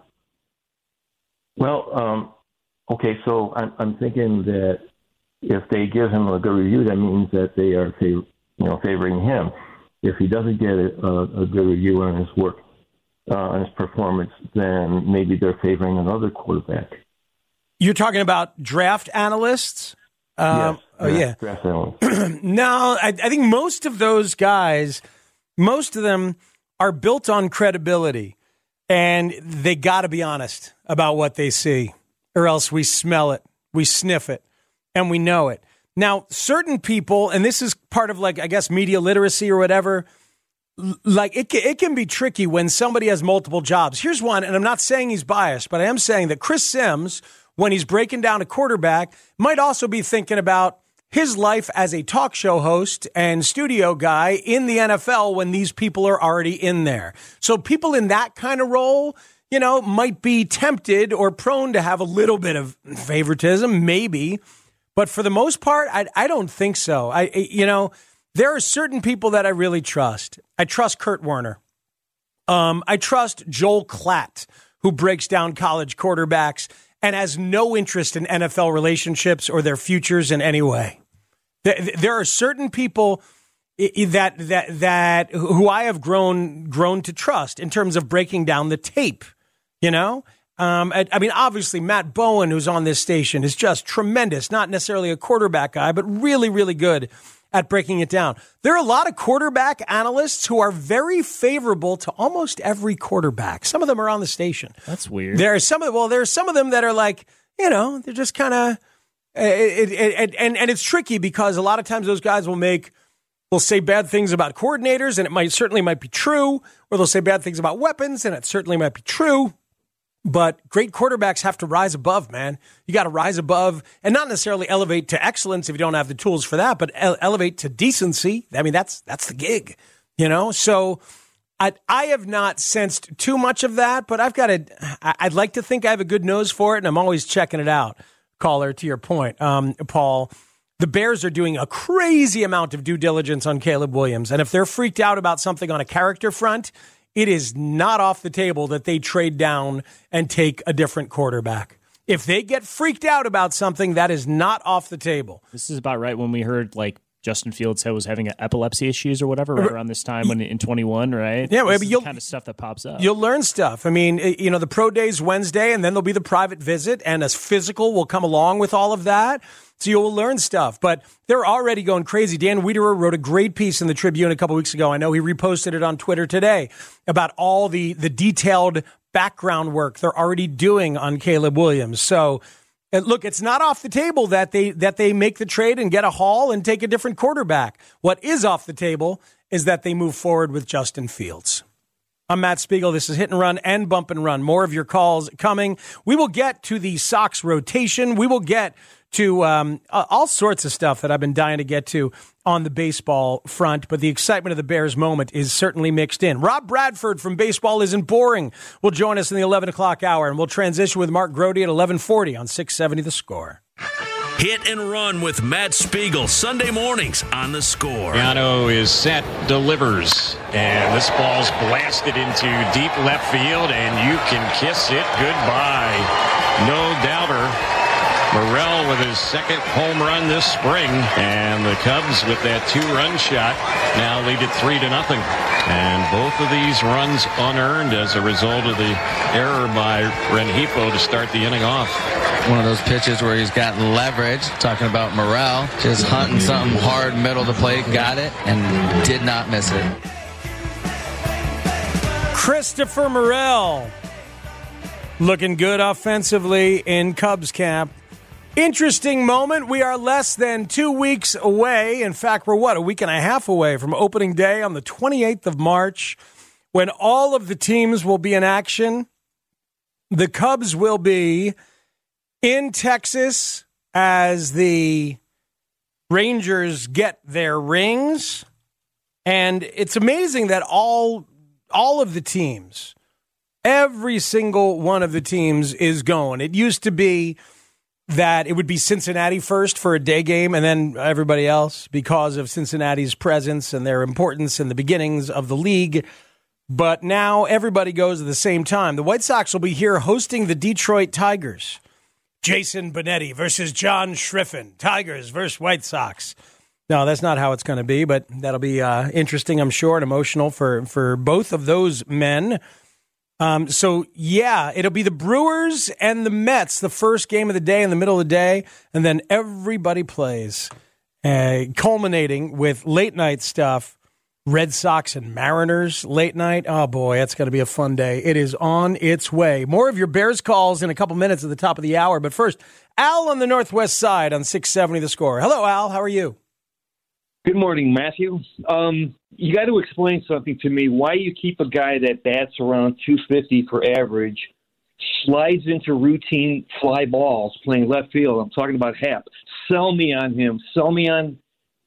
S18: well, um, okay, so I'm, I'm thinking that if they give him a good review, that means that they are, fav- you know, favoring him. If he doesn't get a, a good review on his work, uh, on his performance, then maybe they're favoring another quarterback.
S7: You're talking about draft analysts? Um,
S18: yes,
S7: oh, yeah.
S18: Draft analysts.
S7: No, I, I think most of those guys, most of them are built on credibility, and they got to be honest about what they see, or else we smell it, we sniff it, and we know it. Now, certain people, and this is part of, like, I guess, media literacy or whatever, l- like, it, it can be tricky when somebody has multiple jobs. Here's one, and I'm not saying he's biased, but I am saying that Chris Sims, when he's breaking down a quarterback, might also be thinking about his life as a talk show host and studio guy in the N F L when these people are already in there. So people in that kind of role, you know, might be tempted or prone to have a little bit of favoritism, maybe. But for the most part, I, I don't think so. I, you know, there are certain people that I really trust. I trust Kurt Warner. Um, I trust Joel Klatt, who breaks down college quarterbacks and has no interest in N F L relationships or their futures in any way. There are certain people that that that who I have grown grown to trust in terms of breaking down the tape. You know, um, I, I mean, obviously Matt Bowen, who's on this station, is just tremendous. Not necessarily a quarterback guy, but really, really good at breaking it down. There are a lot of quarterback analysts who are very favorable to almost every quarterback. Some of them are on the station.
S10: That's weird.
S7: There are some of well, there are some of them that are like, you know, they're just kind of, it, it, it, and and it's tricky because a lot of times those guys will make. They'll say bad things about coordinators, and it might certainly might be true, or they'll say bad things about weapons, and it certainly might be true. But great quarterbacks have to rise above, man. You got to rise above and not necessarily elevate to excellence if you don't have the tools for that, but ele- elevate to decency. I mean, that's that's the gig, you know? So I, I have not sensed too much of that, but I've got a, I'd like to think I have a good nose for it, and I'm always checking it out. Caller, to your point, um, Paul, the Bears are doing a crazy amount of due diligence on Caleb Williams. And if they're freaked out about something on a character front, it is not off the table that they trade down and take a different quarterback. If they get freaked out about something, that is not off the table.
S10: This is about right when we heard like Justin Fields was having epilepsy issues or whatever right around this time when in twenty-one, right?
S7: Yeah,
S10: this
S7: but
S10: is
S7: you'll,
S10: the kind of stuff that pops up.
S7: You'll learn stuff. I mean, you know, the pro day's Wednesday, and then there'll be the private visit, and a physical will come along with all of that. So you will learn stuff, but they're already going crazy. Dan Wiederer wrote a great piece in the Tribune a couple weeks ago. I know he reposted it on Twitter today about all the, the detailed background work they're already doing on Caleb Williams. So look, it's not off the table that they, that they make the trade and get a haul and take a different quarterback. What is off the table is that they move forward with Justin Fields. I'm Matt Spiegel. This is Hit and Run and Bump and Run. More of your calls coming. We will get to the Sox rotation. We will get to um, all sorts of stuff that I've been dying to get to on the baseball front, but the excitement of the Bears moment is certainly mixed in. Rob Bradford from Baseball Isn't Boring will join us in the eleven o'clock hour, and we'll transition with Mark Grody at eleven forty on six seventy The Score.
S4: Hit and Run with Matt Spiegel, Sunday mornings on The Score.
S19: Yano is set, delivers, and this ball's blasted into deep left field, and you can kiss it goodbye. No doubter. Morel with his second home run this spring, and the Cubs with that two-run shot now lead it three to nothing. And both of these runs unearned as a result of the error by Rengifo to start the inning off.
S20: One of those pitches where he's gotten leverage, talking about Morel, just hunting something hard middle of the plate, got it, and did not miss it.
S7: Christopher Morel looking good offensively in Cubs camp. Interesting moment. We are less than two weeks away. In fact, we're what, a week and a half away from opening day on the twenty-eighth of March, when all of the teams will be in action. The Cubs will be in Texas as the Rangers get their rings. And it's amazing that all, all of the teams, every single one of the teams is going. It used to be that it would be Cincinnati first for a day game and then everybody else because of Cincinnati's presence and their importance in the beginnings of the league. But now everybody goes at the same time. The White Sox will be here hosting the Detroit Tigers. Jason Benetti versus John Schriffen. Tigers versus White Sox. No, that's not how it's going to be, but that'll be uh, interesting, I'm sure, and emotional for, for both of those men. Um, so, yeah, it'll be the Brewers and the Mets, the first game of the day in the middle of the day, and then everybody plays, uh, culminating with late night stuff, Red Sox and Mariners late night. Oh, boy, that's going to be a fun day. It is on its way. More of your Bears calls in a couple minutes at the top of the hour, but first, Al on the Northwest side on six seventy The Score. Hello, Al. How are you?
S21: Good morning, Matthew. Um, you got to explain something to me. Why you keep a guy that bats around two fifty for average, slides into routine fly balls playing left field? I'm talking about Happ. Sell me on him. Sell me on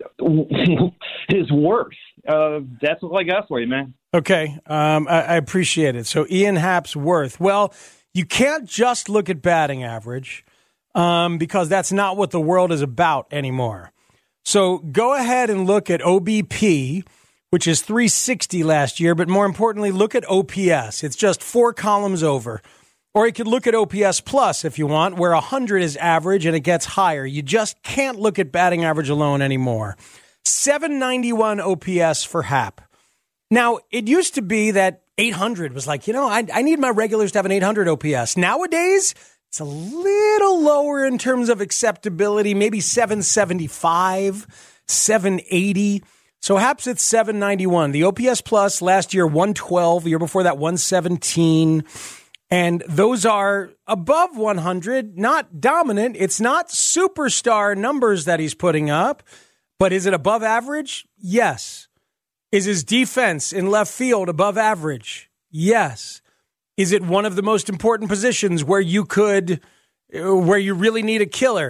S21: his worth. Uh, that's all I got for you, man.
S7: Okay, um, I, I appreciate it. So Ian Happ's worth. Well, you can't just look at batting average um, because that's not what the world is about anymore. So go ahead and look at O B P, which is three sixty last year, but more importantly, look at O P S. It's just four columns over. Or you could look at O P S plus if you want, where one hundred is average and it gets higher. You just can't look at batting average alone anymore. seven ninety-one O P S for Hap. Now, it used to be that eight hundred was like, you know, I, I need my regulars to have an eight hundred O P S. Nowadays, it's a little lower in terms of acceptability, maybe seven seventy-five, seven eighty. So Hap's at seven ninety-one. The O P S plus last year, one twelve. The year before that, one seventeen. And those are above one hundred, not dominant. It's not superstar numbers that he's putting up, but is it above average? Yes. Is his defense in left field above average? Yes. Is it one of the most important positions where you could, where you really need a killer?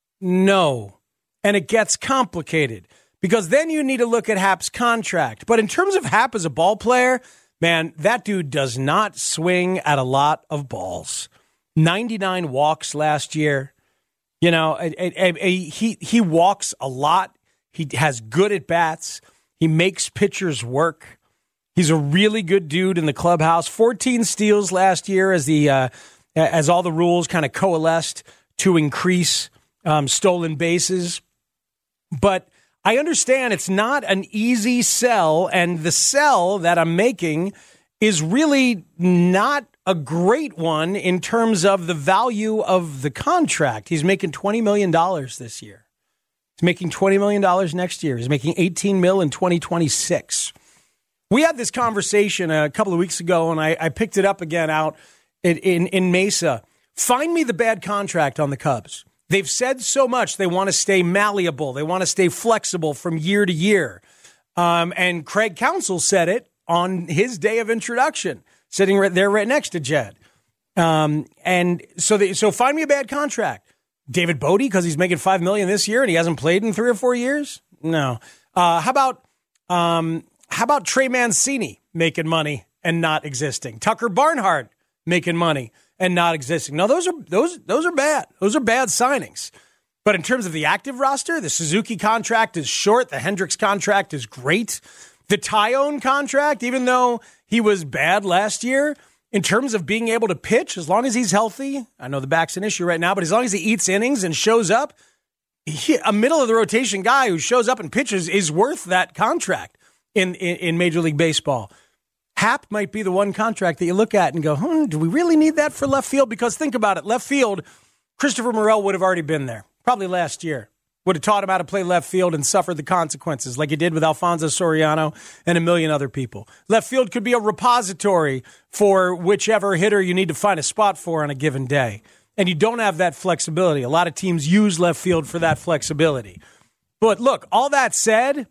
S7: No. And it gets complicated because then you need to look at Hap's contract. But in terms of Hap as a ball player, man, that dude does not swing at a lot of balls. ninety-nine walks last year. You know, a, a, a, he he walks a lot. He has good at bats. He makes pitchers work. He's a really good dude in the clubhouse. fourteen steals last year as the uh, as all the rules kind of coalesced to increase um, stolen bases. But I understand it's not an easy sell, and the sell that I'm making is really not a great one in terms of the value of the contract. He's making twenty million dollars this year. He's making twenty million dollars next year. He's making eighteen mil in twenty twenty-six. We had this conversation a couple of weeks ago, and I, I picked it up again out in, in, in Mesa. Find me the bad contract on the Cubs. They've said so much. They want to stay malleable. They want to stay flexible from year to year. Um, and Craig Counsell said it on his day of introduction, sitting right there right next to Jed. Um, and so they, so find me a bad contract. David Bodie, because he's making five million dollars this year and he hasn't played in three or four years? No. Uh, how about um, how about Trey Mancini making money and not existing? Tucker Barnhart making money and not existing. No, those are those those are bad. Those are bad signings. But in terms of the active roster, the Suzuki contract is short. The Hendricks contract is great. The Tyone contract, even though he was bad last year, in terms of being able to pitch, as long as he's healthy, I know the back's an issue right now, but as long as he eats innings and shows up, he, a middle-of-the-rotation guy who shows up and pitches is worth that contract in, in, in Major League Baseball. Hap might be the one contract that you look at and go, hmm, do we really need that for left field? Because think about it, left field, Christopher Morel would have already been there, probably last year. Would have taught him how to play left field and suffered the consequences like he did with Alfonso Soriano and a million other people. Left field could be a repository for whichever hitter you need to find a spot for on a given day. And you don't have that flexibility. A lot of teams use left field for that flexibility. But look, all that said,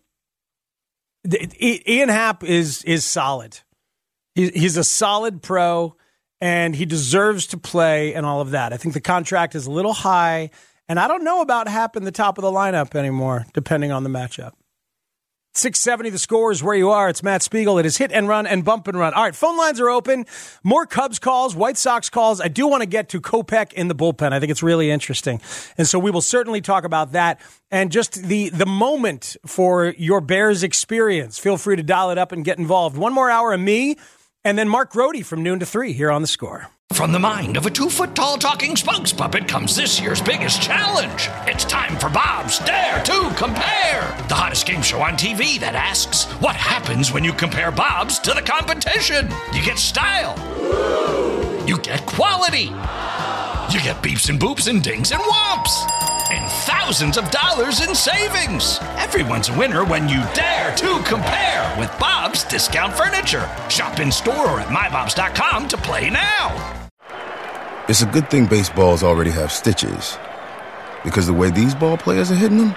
S7: Ian Happ is is solid. He's a solid pro, and he deserves to play and all of that. I think the contract is a little high. And I don't know about Happ in the top of the lineup anymore, depending on the matchup. six seventy, the score is where you are. It's Matt Spiegel. It is Hit and Run and Bump and Run. All right, phone lines are open. More Cubs calls, White Sox calls. I do want to get to Kopech in the bullpen. I think it's really interesting. And so we will certainly talk about that. And just the, the moment for your Bears experience. Feel free to dial it up and get involved. One more hour of me, and then Mark Grody from noon to three here on The Score.
S3: From the mind of a two-foot-tall talking spokes puppet comes this year's biggest challenge. It's time for Bob's Dare to Compare, the hottest game show on T V that asks, what happens when you compare Bob's to the competition? You get style. You get quality. You get beeps and boops and dings and whomps. And thousands of dollars in savings. Everyone's a winner when you dare to compare with Bob's Discount Furniture. Shop in store or at my bobs dot com to play now.
S2: It's a good thing baseballs already have stitches, because the way these ball players are hitting them,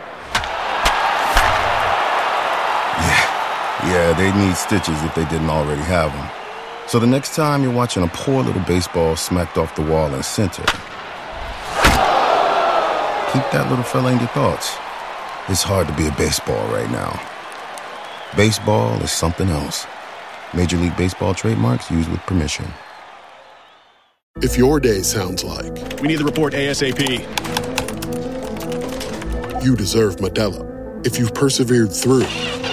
S2: yeah, yeah, they need stitches if they didn't already have them. So the next time you're watching a poor little baseball smacked off the wall in center, keep that little fella in your thoughts. It's hard to be a baseball right now. Baseball is something else. Major League Baseball trademarks used with permission.
S22: If your day sounds like
S23: we need the report ASAP,
S22: you deserve Modelo. If you've persevered through,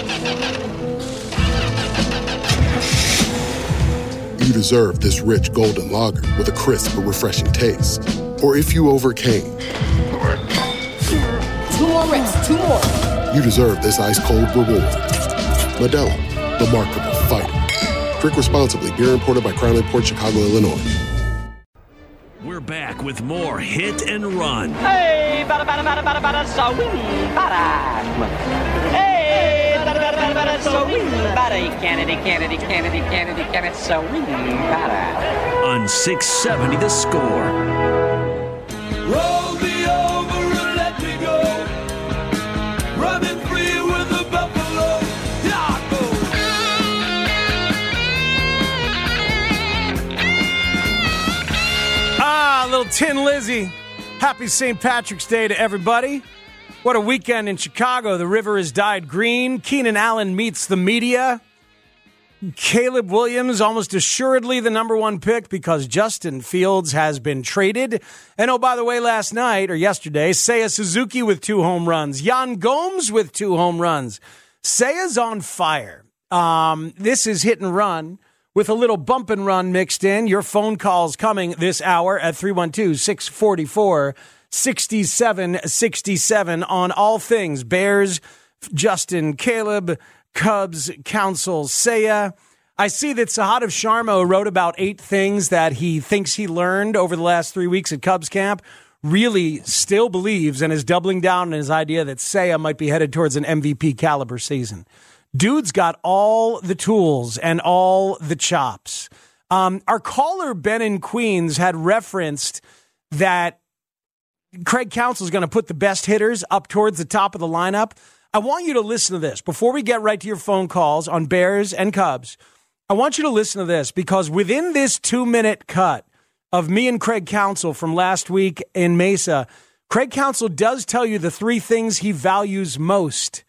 S22: you deserve this rich golden lager with a crisp but refreshing taste. Or if you overcame.
S24: Two more reps, two more.
S22: you deserve this ice-cold reward. Modelo, the Remarkable Fighter. Drink responsibly. Beer imported by Crown Imports, Chicago, Illinois.
S4: We're back with more Hit and Run.
S1: Hey, bada bada bada bada bada, so we bada. Hey, bada bada bada bada, so we bada. Kennedy, Kennedy, Kennedy, Kennedy, Kennedy, so we bada.
S4: On six seventy The Score.
S5: Roll me over and let me go. Running free with the buffalo.
S7: Ah, little Tin Lizzy. Happy Saint Patrick's Day to everybody. What a weekend in Chicago. The river has dyed green. Keenan Allen meets the media. Caleb Williams almost assuredly the number one pick because Justin Fields has been traded. And oh, by the way, last night or yesterday, Seiya Suzuki with two home runs. Yan Gomes with two home runs. Seiya's on fire. Um, this is Hit and Run with a little bump and run mixed in. Your phone calls coming this hour at three one two, six four four, six seven six seven on all things Bears, Justin, Caleb, Cubs, Council, Seiya. I see that Sahadev Sharma wrote about eight things that he thinks he learned over the last three weeks at Cubs camp. Really still believes and is doubling down on his idea that Seiya might be headed towards an M V P caliber season. Dude's got all the tools and all the chops. Um, our caller, Ben in Queens, had referenced that Craig Counsell is going to put the best hitters up towards the top of the lineup. I want you to listen to this. Before we get right to your phone calls on Bears and Cubs, I want you to listen to this because within this two-minute cut of me and Craig Counsell from last week in Mesa, Craig Counsell does tell you the three things he values most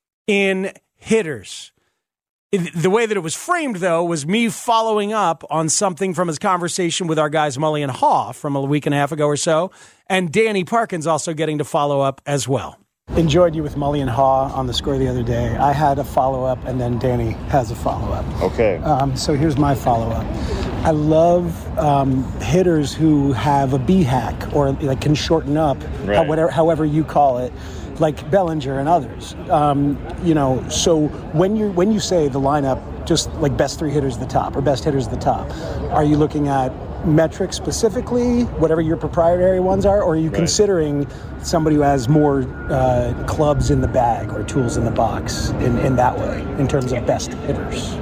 S7: in hitters. The way that it was framed, though, was me following up on something from his conversation with our guys Mully and Haw from a week and a half ago or so, and Danny Parkins also getting to follow up as well.
S8: Enjoyed you with Mully and Haw on the Score the other day. I had a follow-up, and then Danny has a follow-up.
S9: Okay.
S8: Um, so here's my follow-up. I love um, hitters who have a B-hack or like can shorten up,
S9: Right.
S8: how, whatever, however you call it, like Bellinger and others. Um, you know, so when you when you say the lineup, just like best three hitters at the top or best hitters at the top, are you looking at metrics specifically, whatever your proprietary ones are, or are you
S9: Right.
S8: considering somebody who has more uh, clubs in the bag or tools in the box in, in that way, in terms of best hitters?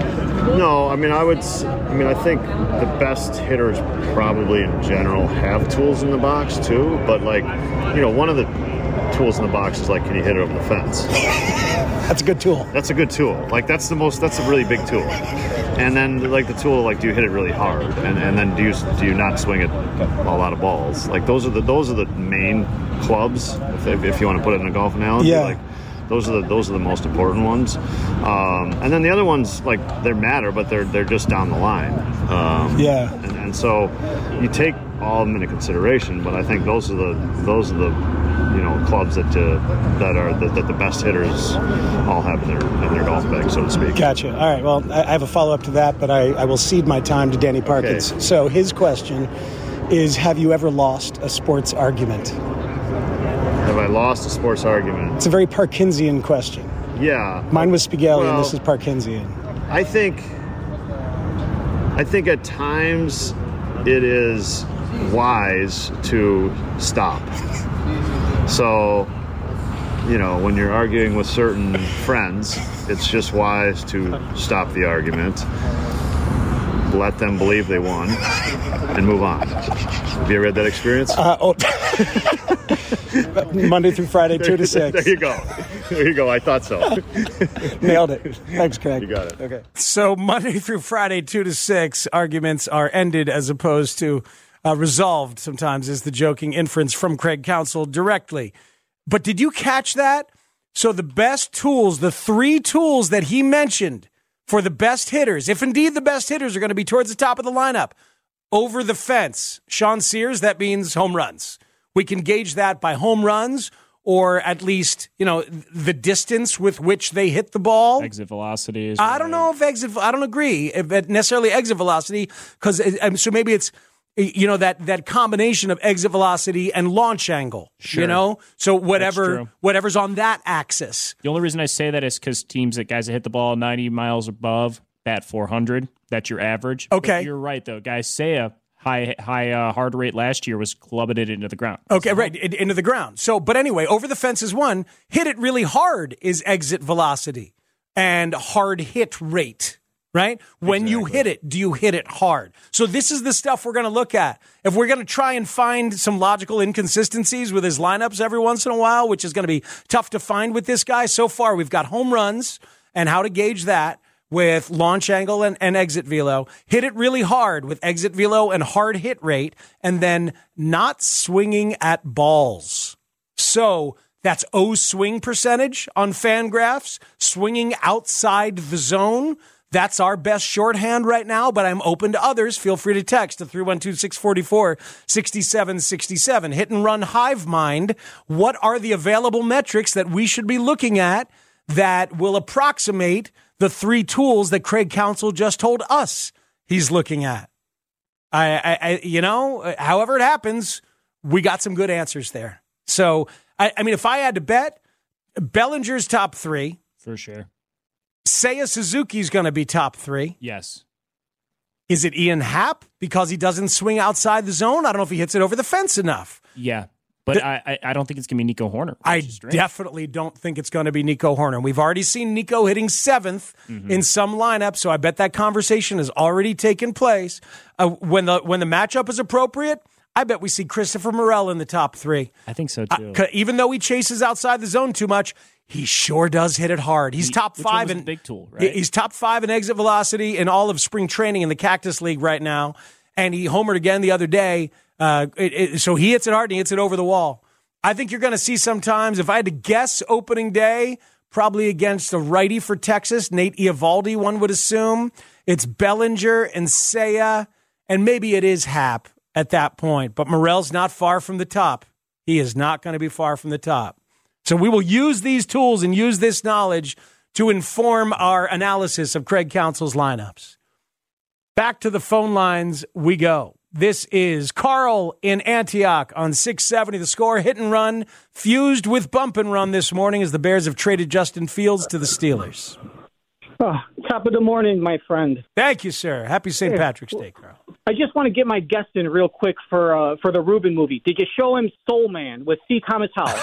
S9: No, I mean, I would, s- I mean, I think the best hitters probably in general have tools in the box too, but like, you know, one of the tools in the box is like, can you hit it over the fence?
S8: That's a good tool.
S9: That's a good tool. Like, that's the most, that's a really big tool. And then, like, the tool, like, do you hit it really hard? And and then do you do you not swing it a lot of balls? Like, those are the those are the main clubs, if, if you want to put it in a golf analogy.
S8: Yeah.
S9: Like, those are the those are the most important ones. Um, and then the other ones, like, they matter, but they're they're just down the line. Um,
S8: Yeah.
S9: And, and so you take all of them into consideration, but I think those are the those are the you know clubs that uh, that are that, that the best hitters all have in their in their golf bag, so to speak.
S8: Gotcha. All right. Well, I I have a follow-up to that, but I, I will cede my time to Danny Parkins.
S9: Okay.
S8: So his question is, have you ever lost a sports argument?
S9: Have I lost a sports argument?
S8: It's a very Parkinsian question.
S9: Yeah.
S8: Mine was Spighelli,
S9: Well,
S8: and this is Parkinsian.
S9: I think I think at times it is wise to stop. So, you know, when you're arguing with certain friends, it's just wise to stop the argument, let them believe they won, and move on. Have you ever had that experience?
S8: Uh, oh. Monday through Friday, two to six.
S9: There you go. There you go. I thought so.
S8: Nailed it. Thanks, Craig.
S9: You got it.
S8: Okay.
S7: So Monday through Friday, two to six, arguments are ended as opposed to uh, resolved sometimes is the joking inference from Craig Counsell directly. But did you catch that? So the best tools, the three tools that he mentioned for the best hitters, if indeed the best hitters are going to be towards the top of the lineup, over the fence. Sean Sears, that means home runs. We can gauge that by home runs or at least, you know, the distance with which they hit the ball.
S10: Exit velocity. Is
S7: I don't know if exit, I don't agree if it necessarily exit velocity because so maybe it's you know, that that combination of exit velocity and launch angle.
S10: Sure.
S7: You know, so whatever
S10: true.
S7: whatever's on that axis.
S10: The only reason I say that is because teams that guys that hit the ball ninety miles above bat four hundred. That's your average.
S7: Okay.
S10: But you're right, though. Guys, Seiya, high high uh, hard rate last year was clubbing it into the ground.
S7: Okay, right, in- into the ground. So, but anyway, over the fence is one. Hit it really hard is exit velocity and hard hit rate. Right? When you hit it, do you hit it hard? So this is the stuff we're going to look at. If we're going to try and find some logical inconsistencies with his lineups every once in a while, which is going to be tough to find with this guy, so far we've got home runs and how to gauge that with launch angle and, and exit velo. Hit it really hard with exit velo and hard hit rate, and then not swinging at balls. So that's O swing percentage on Fangraphs, swinging outside the zone. That's our best shorthand right now, but I'm open to others. Feel free to text to three one two, six four four, six seven six seven. Hit and run Hive Mind. What are the available metrics that we should be looking at that will approximate the three tools that Craig Counsell just told us he's looking at? I, I, I you know, however it happens, we got some good answers there. So, I, I mean, if I had to bet, Bellinger's top three.
S10: For sure.
S7: Seiya Suzuki's going to be top three.
S10: Yes.
S7: Is it Ian Happ because he doesn't swing outside the zone? I don't know if he hits it over the fence enough.
S10: Yeah, but the, I, I don't think it's going to be Nico Horner.
S7: I definitely don't think it's going to be Nico Horner. We've already seen Nico hitting seventh mm-hmm. in some lineups, so I bet that conversation has already taken place. Uh, when the when the matchup is appropriate, I bet we see Christopher Morel in the top three.
S10: I think so, too.
S7: Uh, even though he chases outside the zone too much, he sure does hit it hard. He's
S10: he,
S7: top five in
S10: big tool, right?
S7: He's top five in exit velocity in all of spring training in the Cactus League right now, and he homered again the other day. Uh, it, it, so he hits it hard and he hits it over the wall. I think you're going to see sometimes. If I had to guess, opening day probably against a righty for Texas, Nate Eovaldi. One would assume it's Bellinger and Seiya, and maybe it is Happ at that point. But Morel's not far from the top. He is not going to be far from the top. So we will use these tools and use this knowledge to inform our analysis of Craig Counsell's lineups. Back to the phone lines we go. This is Carl in Antioch on six seventy The Score. Hit and run, fused with bump and run this morning as the Bears have traded Justin Fields to the Steelers.
S6: Oh, top of the morning, my friend.
S7: Thank you, sir. Happy Saint Patrick's Day, Carl.
S6: I just want to get my guest in real quick for uh, for the Rubin movie. Did you show him Soul Man with C. Thomas Howell?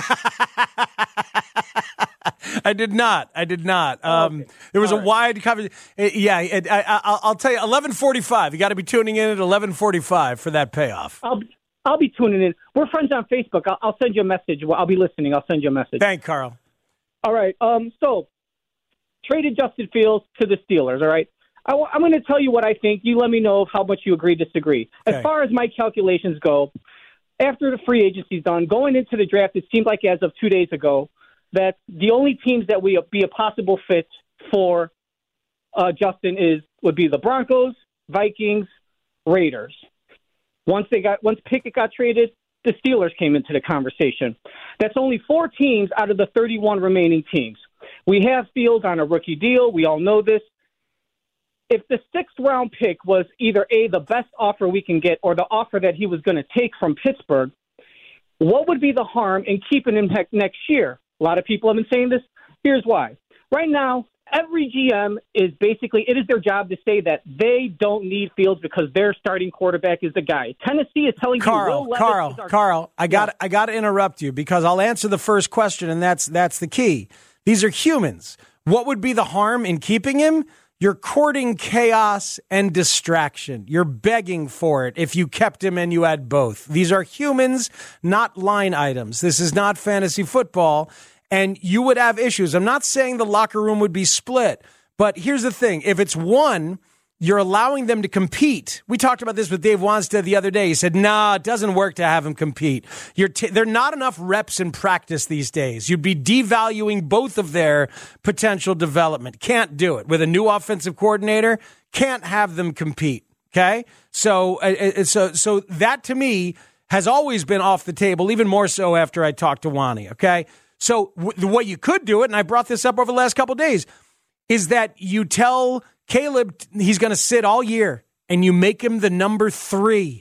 S7: I did not. I did not. Um, okay. There was All a right. wide coverage. Yeah, I, I, I'll tell you, eleven forty-five. You got to be tuning in at eleven forty-five for that payoff.
S6: I'll, I'll be tuning in. We're friends on Facebook. I'll, I'll send you a message. I'll be listening. I'll send you a message.
S7: Thank Carl.
S6: All right. Um. So, traded Justin Fields to the Steelers. All right. I, I'm going to tell you what I think. You let me know how much you agree, disagree. Okay. As far as my calculations go, after the free agency's done, going into the draft, it seemed like as of two days ago, that the only teams that would be a possible fit for uh, Justin is would be the Broncos, Vikings, Raiders. Once they got once Pickett got traded, the Steelers came into the conversation. That's only four teams out of the thirty-one remaining teams. We have Fields on a rookie deal. We all know this. If the sixth round pick was either A, the best offer we can get, or the offer that he was going to take from Pittsburgh, what would be the harm in keeping him next year? A lot of people have been saying this. Here's why. Right now, every G M is basically, it is their job to say that they don't need Fields because their starting quarterback is the guy. Tennessee is telling
S7: Carl,
S6: you, Will
S7: Carl,
S6: Levis is our-
S7: Carl, I got, I got to interrupt you because I'll answer the first question, and that's that's the key. These are humans. What would be the harm in keeping him? You're courting chaos and distraction. You're begging for it if you kept him and you had both. These are humans, not line items. This is not fantasy football, and you would have issues. I'm not saying the locker room would be split, but here's the thing. If it's one, you're allowing them to compete. We talked about this with Dave Wanstead the other day. He said, nah, it doesn't work to have them compete. You're t- there are not enough reps in practice these days. You'd be devaluing both of their potential development. Can't do it. With a new offensive coordinator, can't have them compete. Okay? So, uh, so, so that to me has always been off the table, even more so after I talked to Wani. Okay? So w- the way you could do it, and I brought this up over the last couple of days, is that you tell Caleb he's going to sit all year, and you make him the number three.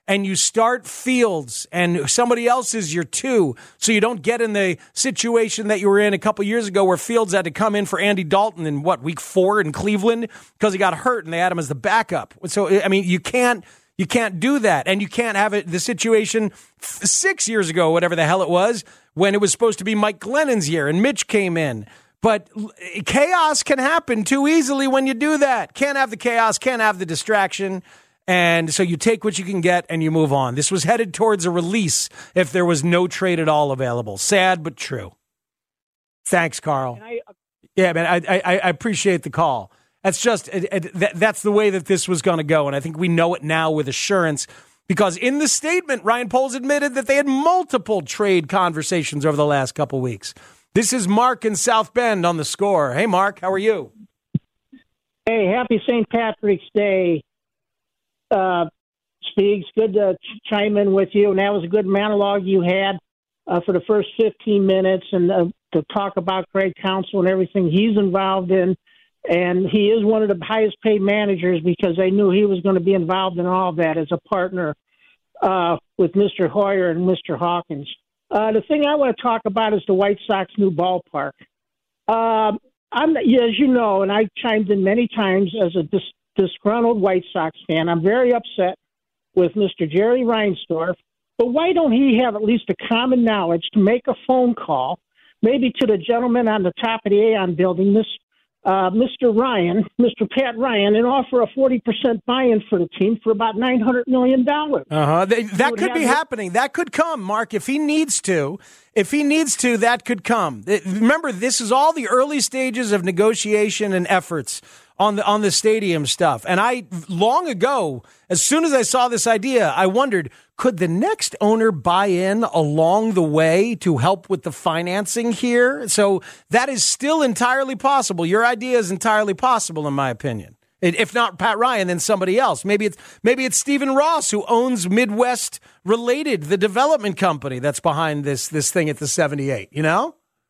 S7: and you start Fields and somebody else is your two, so you don't get in the situation that you were in a couple years ago where Fields had to come in for Andy Dalton in, what, week four in Cleveland because he got hurt and they had him as the backup. So, I mean, you can't you can't do that, and you can't have it the situation six years ago, whatever the hell it was, when it was supposed to be Mike Glennon's year and Mitch came in. But chaos can happen too easily when you do that. Can't have the chaos, can't have the distraction. And so you take what you can get and you move on. This was headed towards a release if there was no trade at all available. Sad, but true. Thanks, Carl.
S6: I,
S7: yeah, man, I, I, I appreciate the call. That's just, it, it, that, that's the way that this was going to go. And I think we know it now with assurance because in the statement, Ryan Poles admitted that they had multiple trade conversations over the last couple weeks. This is Mark in South Bend on The Score. Hey, Mark, how are you?
S11: Hey, happy Saint Patrick's Day. Uh, Speaks, good to ch- chime in with you. And that was a good monologue you had uh, for the first fifteen minutes and uh, to talk about Craig Counsell and everything he's involved in. And he is one of the highest paid managers because they knew he was going to be involved in all of that as a partner uh, with Mister Hoyer and Mister Hawkins. Uh, the thing I want to talk about is the White Sox new ballpark. Um, I'm, as you know, and I chimed in many times as a dis- disgruntled White Sox fan, I'm very upset with Mister Jerry Reinsdorf. But why don't he have at least a common knowledge to make a phone call, maybe to the gentleman on the top of the Aon building, this uh, Mister Ryan, Mister Pat Ryan, and offer a forty percent buy-in for the team for about nine hundred million dollars.
S7: Uh-huh. That, that could be it. happening. That could come, Mark, if he needs to. If he needs to, that could come. Remember, this is all the early stages of negotiation and efforts on the on the stadium stuff. And I, long ago, as soon as I saw this idea, I wondered, could the next owner buy in along the way to help with the financing here? So that is still entirely possible. Your idea is entirely possible, in my opinion. If not Pat Ryan, then somebody else. Maybe it's maybe it's Stephen Ross, who owns Midwest Related, the development company that's behind this this thing at the seventy-eight, you know?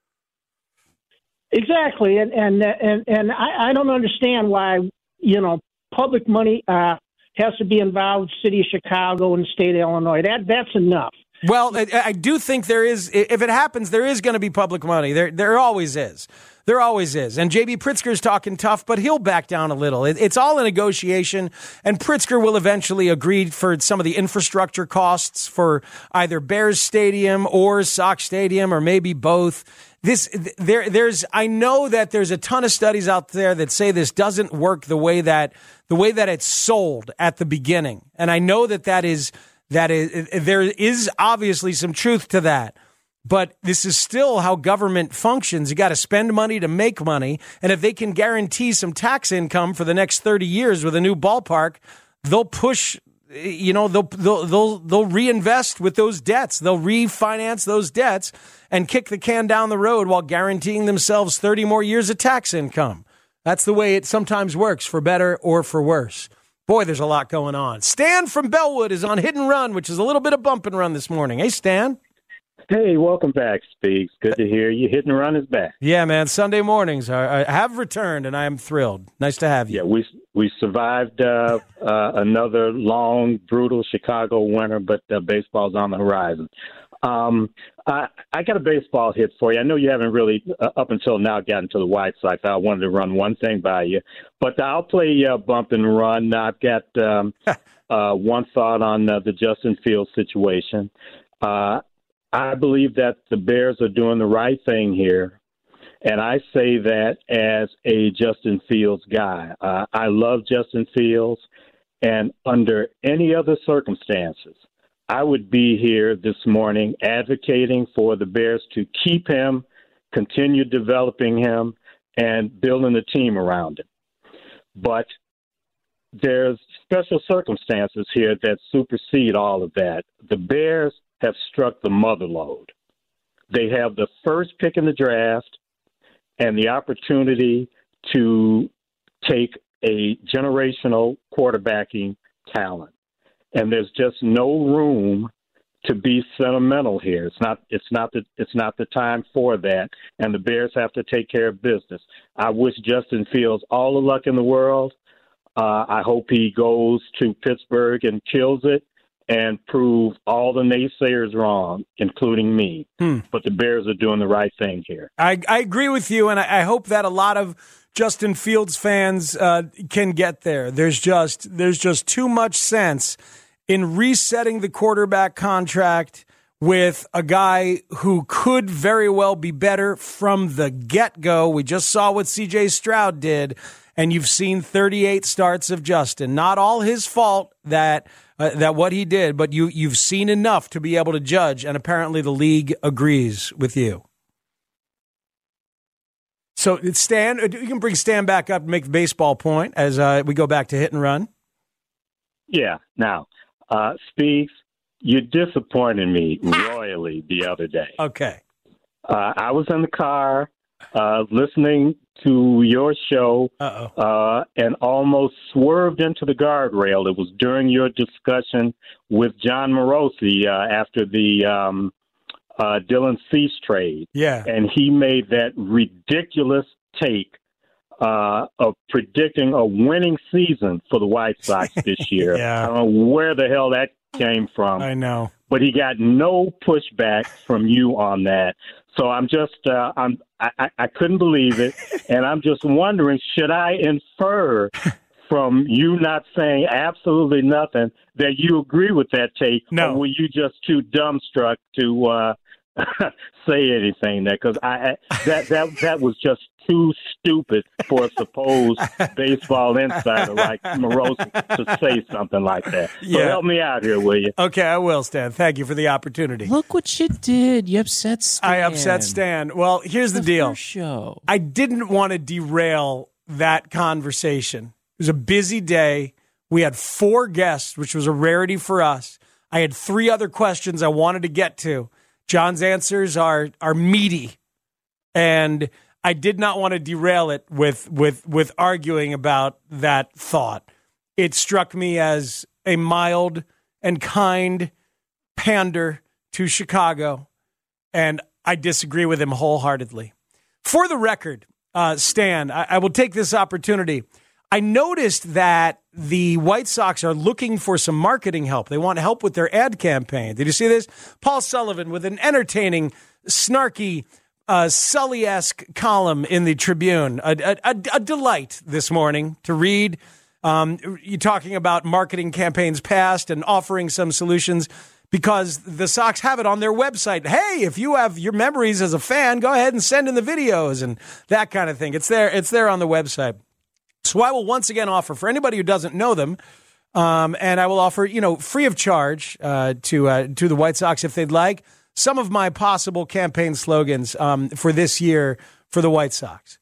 S11: Exactly, and and and, and I, I don't understand why, you know, public money uh, has to be involved, city of Chicago and the state of Illinois. That that's enough.
S7: Well, I, I do think there is, if it happens, there is going to be public money. There there always is. There always is. And J B Pritzker's talking tough, but he'll back down a little. It, it's all a negotiation, and Pritzker will eventually agree for some of the infrastructure costs for either Bears Stadium or Sox Stadium or maybe both. This there there's I know that there's a ton of studies out there that say this doesn't work the way that the way that it's sold at the beginning. And I know that that is that is there is obviously some truth to that. But this is still how government functions. You got to spend money to make money. And if they can guarantee some tax income for the next thirty years with a new ballpark, they'll push, you know, they'll, they'll, they'll, they'll reinvest with those debts. They'll refinance those debts and kick the can down the road while guaranteeing themselves thirty more years of tax income. That's the way it sometimes works, for better or for worse. Boy, there's a lot going on. Stan from Bellwood is on Hit and Run, which is a little bit of bump and run this morning. Hey, Stan.
S12: Hey, welcome back, Speaks. Good to hear you. Hit and Run is back.
S7: Yeah, man. Sunday mornings are, have returned, and I am thrilled. Nice to have you.
S12: Yeah, we we survived uh, uh, another long, brutal Chicago winter, but uh, baseball's on the horizon. Um, I, I got a baseball hit for you. I know you haven't really, uh, up until now, gotten to the White Sox. I wanted to run one thing by you, but I'll play uh, bump and run. I've got um, uh, one thought on uh, the Justin Fields situation. Uh, I believe that the Bears are doing the right thing here, and I say that as a Justin Fields guy. Uh, I love Justin Fields, and under any other circumstances, I would be here this morning advocating for the Bears to keep him, continue developing him, and building a team around him. But there's special circumstances here that supersede all of that. The Bears have struck the mother lode. They have the first pick in the draft and the opportunity to take a generational quarterbacking talent. And there's just no room to be sentimental here. It's not it's not the it's not the time for that. And the Bears have to take care of business. I wish Justin Fields all the luck in the world. Uh, I hope he goes to Pittsburgh and kills it. and prove all the naysayers wrong, including me.
S7: Hmm.
S12: But the Bears are doing the right thing here.
S7: I, I agree with you, and I, I hope that a lot of Justin Fields fans uh, can get there. There's just there's just too much sense in resetting the quarterback contract with a guy who could very well be better from the get-go. We just saw what C J Stroud did, and you've seen thirty-eight starts of Justin. Not all his fault that uh, that what he did, but you you've seen enough to be able to judge, and apparently the league agrees with you. So Stan, you can bring Stan back up and make the baseball point as uh, we go back to hit and run.
S12: Yeah. Now, uh, Speaks, you disappointed me royally the other day.
S7: Okay.
S12: Uh, I was in the car uh, listening to your show uh, and almost swerved into the guardrail. It was during your discussion with John Morosi uh, after the um, uh, Dylan Cease trade.
S7: Yeah.
S12: And he made that ridiculous take uh, of predicting a winning season for the White Sox this year.
S7: Yeah.
S12: I don't know where the hell that came from.
S7: I know.
S12: But he got no pushback from you on that. So I'm just, uh, I'm, I, I couldn't believe it. And I'm just wondering, should I infer from you not saying absolutely nothing that you agree with that take?
S7: No.
S12: Or were you just too dumbstruck to uh, say anything there? Because I, that, that, that was just too stupid for a supposed baseball insider like Morosi to say something like that. So
S7: Yeah.
S12: help me out here, will you?
S7: Okay, I will, Stan. Thank you for the opportunity.
S10: Look what you did. You upset Stan.
S7: I upset Stan. Well, here's the,
S10: The
S7: deal.
S10: first show.
S7: I didn't want to derail that conversation. It was a busy day. We had four guests, which was a rarity for us. I had three other questions I wanted to get to. John's answers are are meaty, and I did not want to derail it with with with arguing about that thought. It struck me as a mild and kind pander to Chicago, and I disagree with him wholeheartedly. For the record, uh, Stan, I, I will take this opportunity. I noticed that the White Sox are looking for some marketing help. They want help with their ad campaign. Did you see this? Paul Sullivan with an entertaining, snarky, uh, Sully-esque column in the Tribune. A, a, a, a delight this morning to read. Um, you're talking about marketing campaigns past and offering some solutions because the Sox have it on their website. Hey, if you have your memories as a fan, go ahead and send in the videos and that kind of thing. It's there. It's there on the website. So I will once again offer for anybody who doesn't know them, um, and I will offer, you know, free of charge uh, to uh, to the White Sox if they'd like, some of my possible campaign slogans um, for this year for the White Sox.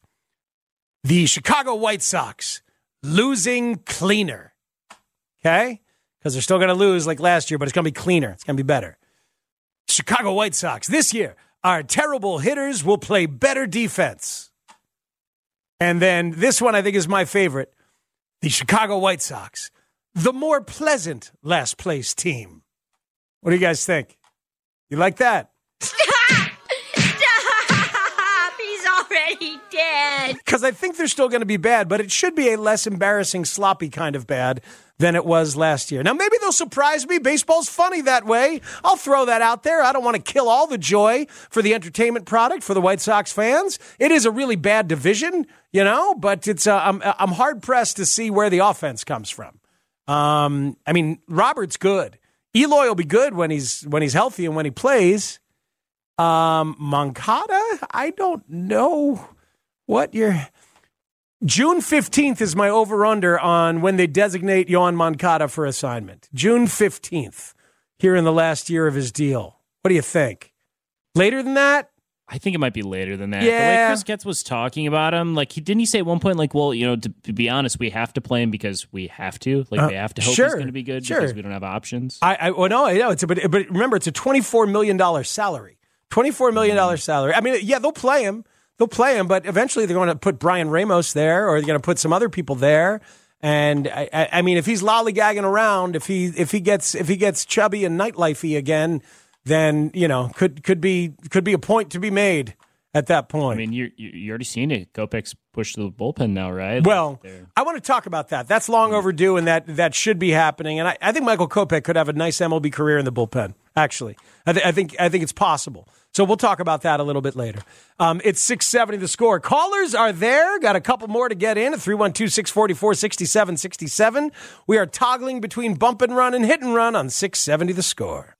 S7: The Chicago White Sox, losing cleaner. Okay? Because they're still going to lose like last year, but it's going to be cleaner. It's going to be better. Chicago White Sox, this year, our terrible hitters will play better defense. And then this one I think is my favorite. The Chicago White Sox, the more pleasant last place team. What do you guys think? You like that?
S13: Stop! Stop! He's already dead.
S7: Because I think they're still going to be bad, but it should be a less embarrassing, sloppy kind of bad than it was last year. Now, maybe they'll surprise me. Baseball's funny that way. I'll throw that out there. I don't want to kill all the joy for the entertainment product for the White Sox fans. It is a really bad division, you know, but it's uh, I'm, I'm hard-pressed to see where the offense comes from. Um, I mean, Robert's good. Eloy will be good when he's when he's healthy and when he plays. Um, Moncada, I don't know what you're... June fifteenth is my over-under on when they designate Yohan Moncada for assignment. June fifteenth, here in the last year of his deal. What do you think? Later than that?
S10: I think it might be later than that.
S7: Yeah.
S10: The way Chris Getz was talking about him, like, he didn't he say at one point, like, well, you know, to, to be honest, we have to play him because we have to. Like,
S7: Uh,
S10: they have to hope
S7: sure,
S10: he's going to be good
S7: sure.
S10: because we don't have options.
S7: I, I well, no, I know it's a, but, but remember, it's a twenty-four million dollars salary. twenty-four million dollars salary. I mean, yeah, they'll play him. They'll play him, but eventually they're going to put Brian Ramos there, or they're going to put some other people there. And I, I, I mean, if he's lollygagging around, if he if he gets if he gets chubby and nightlifey again, then you know could could be could be a point to be made at that point.
S10: I mean, you're, you're already seeing it. Kopech's pushed the bullpen now, right?
S7: Well,
S10: like
S7: I want to talk about that. That's long overdue, and that, that should be happening. And I, I think Michael Kopech could have a nice M L B career in the bullpen, actually. I, th- I think I think it's possible. So we'll talk about that a little bit later. Um, it's six seventy The Score. Callers are there. Got a couple more to get in at three one two, six four four, six seven six seven. We are toggling between bump and run and hit and run on six seventy The Score.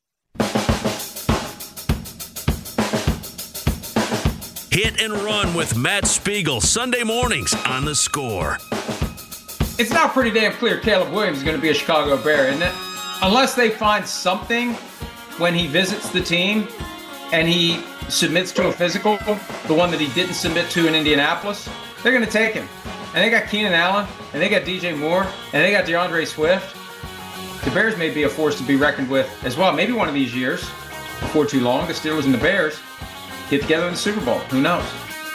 S4: Hit and Run with Matt Spiegel, Sunday mornings on The Score.
S14: It's now pretty damn clear Caleb Williams is going to be a Chicago Bear, isn't it? Unless they find something when he visits the team and he submits to a physical, the one that he didn't submit to in Indianapolis, they're going to take him. And they got Keenan Allen, and they got D J Moore, and they got DeAndre Swift. The Bears may be a force to be reckoned with as well. Maybe one of these years, before too long, the Steelers and the Bears get together in the Super Bowl. Who knows?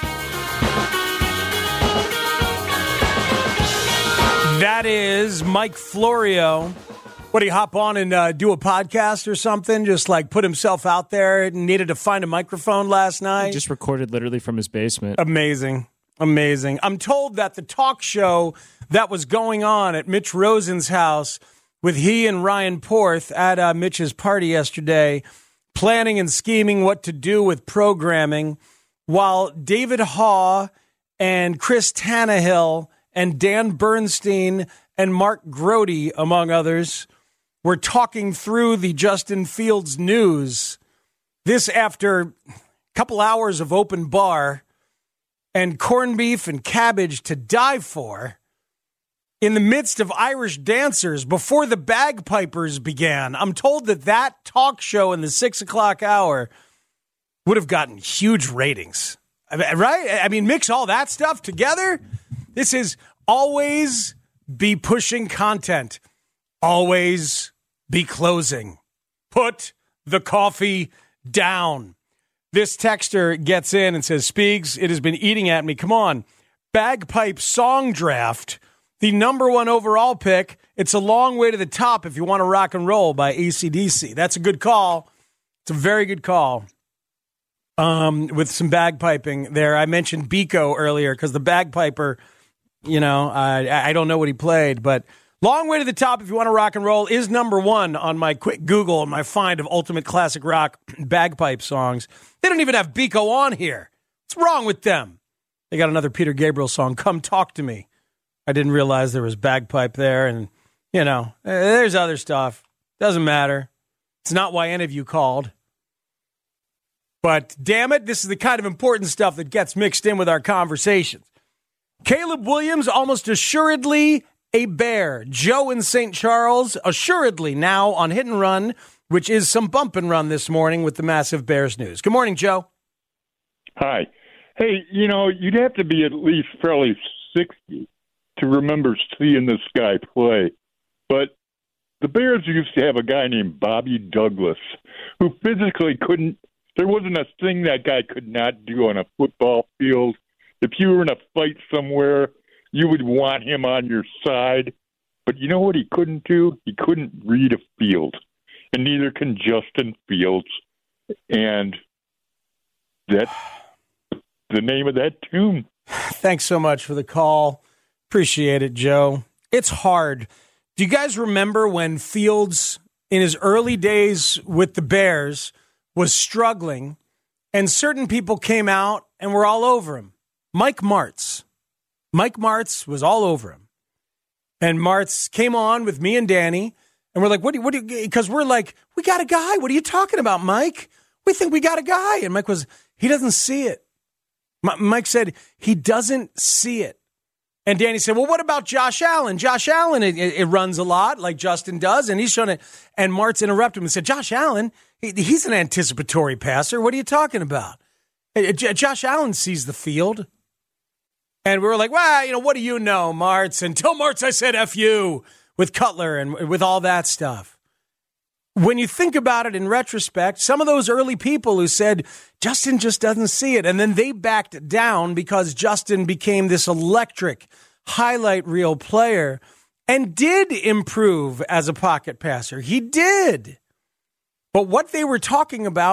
S7: That is Mike Florio. What, did he hop on and uh, do a podcast or something? Just like put himself out there, needed to find a microphone last night?
S10: He just recorded literally from his basement.
S7: Amazing. Amazing. I'm told that the talk show that was going on at Mitch Rosen's house with he and Ryan Porth at uh, Mitch's party yesterday, planning and scheming what to do with programming, while David Haw and Chris Tannehill and Dan Bernstein and Mark Grody, among others, were talking through the Justin Fields news. This after a couple hours of open bar and corned beef and cabbage to die for, in the midst of Irish dancers before the bagpipers began. I'm told that that talk show in the six o'clock hour would have gotten huge ratings. Right? I mean, mix all that stuff together. This is always be pushing content. Always be closing. Put the coffee down. This texter gets in and says, Speegs, it has been eating at me. Come on. Bagpipe song draft. The number one overall pick. It's a long way to the top if you want to rock and roll by A C D C. That's a good call. It's a very good call. Um, with some bagpiping there. I mentioned Biko earlier because the bagpiper, you know, I, I don't know what he played, but long way to the top if you want to rock and roll is number one on my quick Google and my find of ultimate classic rock bagpipe songs. They don't even have Biko on here. What's wrong with them? They got another Peter Gabriel song, Come Talk to Me. I didn't realize there was bagpipe there, and, you know, there's other stuff. Doesn't matter. It's not why any of you called. But, damn it, this is the kind of important stuff that gets mixed in with our conversations. Caleb Williams, almost assuredly a Bear. Joe in Saint Charles, assuredly now on Hit and Run, which is some bump and run this morning with the massive Bears news. Good morning, Joe.
S15: Hi. Hey, you know, you'd have to be at least fairly sixty to remember seeing this guy play. But the Bears used to have a guy named Bobby Douglas who physically couldn't, there wasn't a thing that guy could not do on a football field. If you were in a fight somewhere, you would want him on your side. But you know what he couldn't do? He couldn't read a field. And neither can Justin Fields. And that's the name of that tune.
S7: Thanks so much for the call. Appreciate it, Joe. It's hard. Do you guys remember when Fields, in his early days with the Bears, was struggling, and certain people came out and were all over him? Mike Martz. Mike Martz was all over him. And Martz came on with me and Danny, and we're like, what do you, what do you, because we're like, we got a guy. What are you talking about, Mike? We think we got a guy. And Mike was, he doesn't see it. M- Mike said, he doesn't see it. And Danny said, well, what about Josh Allen? Josh Allen, it, it runs a lot like Justin does, and he's showing it. And Martz interrupted him and said, Josh Allen, he, he's an anticipatory passer. What are you talking about? J- Josh Allen sees the field. And we were like, well, you know, what do you know, Martz? And tell Martz I said F you with Cutler and with all that stuff. When you think about it in retrospect, some of those early people who said, Justin just doesn't see it, and then they backed down because Justin became this electric highlight reel player and did improve as a pocket passer. He did. But what they were talking about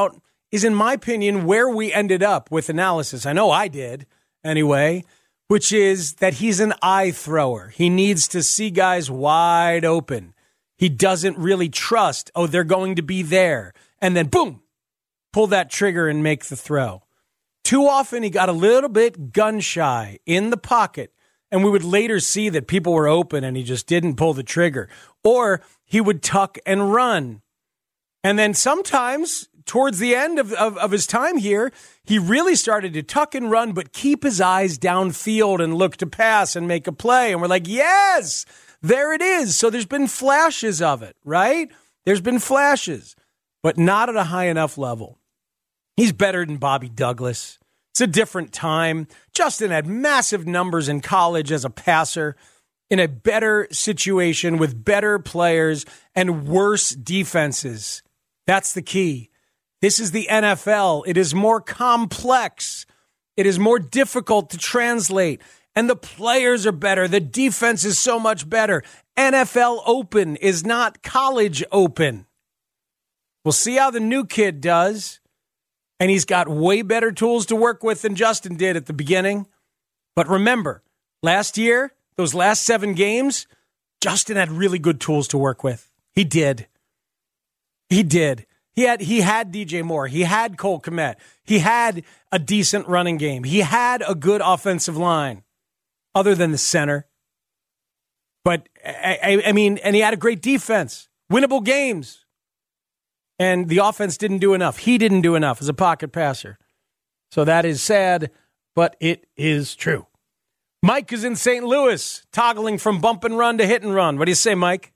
S7: is, in my opinion, where we ended up with analysis. I know I did anyway, which is that he's an eye thrower. He needs to see guys wide open. He doesn't really trust, oh, they're going to be there. And then, boom, pull that trigger and make the throw. Too often he got a little bit gun shy in the pocket, and we would later see that people were open and he just didn't pull the trigger. Or he would tuck and run. And then sometimes, towards the end of, of, of his time here, he really started to tuck and run, but keep his eyes downfield and look to pass and make a play. And we're like, yes, there it is. So there's been flashes of it, right? There's been flashes, but not at a high enough level. He's better than Bobby Douglas. It's a different time. Justin had massive numbers in college as a passer, in a better situation with better players and worse defenses. That's the key. This is the N F L. It is more complex. It is more difficult to translate. And the players are better. The defense is so much better. N F L Open is not college open. We'll see how the new kid does. And he's got way better tools to work with than Justin did at the beginning. But remember, last year, those last seven games, Justin had really good tools to work with. He did. He did. He had he had D J Moore. He had Cole Kmet. He had a decent running game. He had a good offensive line, other than the center. But, I, I, I mean, and he had a great defense. Winnable games. And the offense didn't do enough. He didn't do enough as a pocket passer. So that is sad, but it is true. Mike is in Saint Louis, toggling from bump and run to hit and run. What do you say, Mike?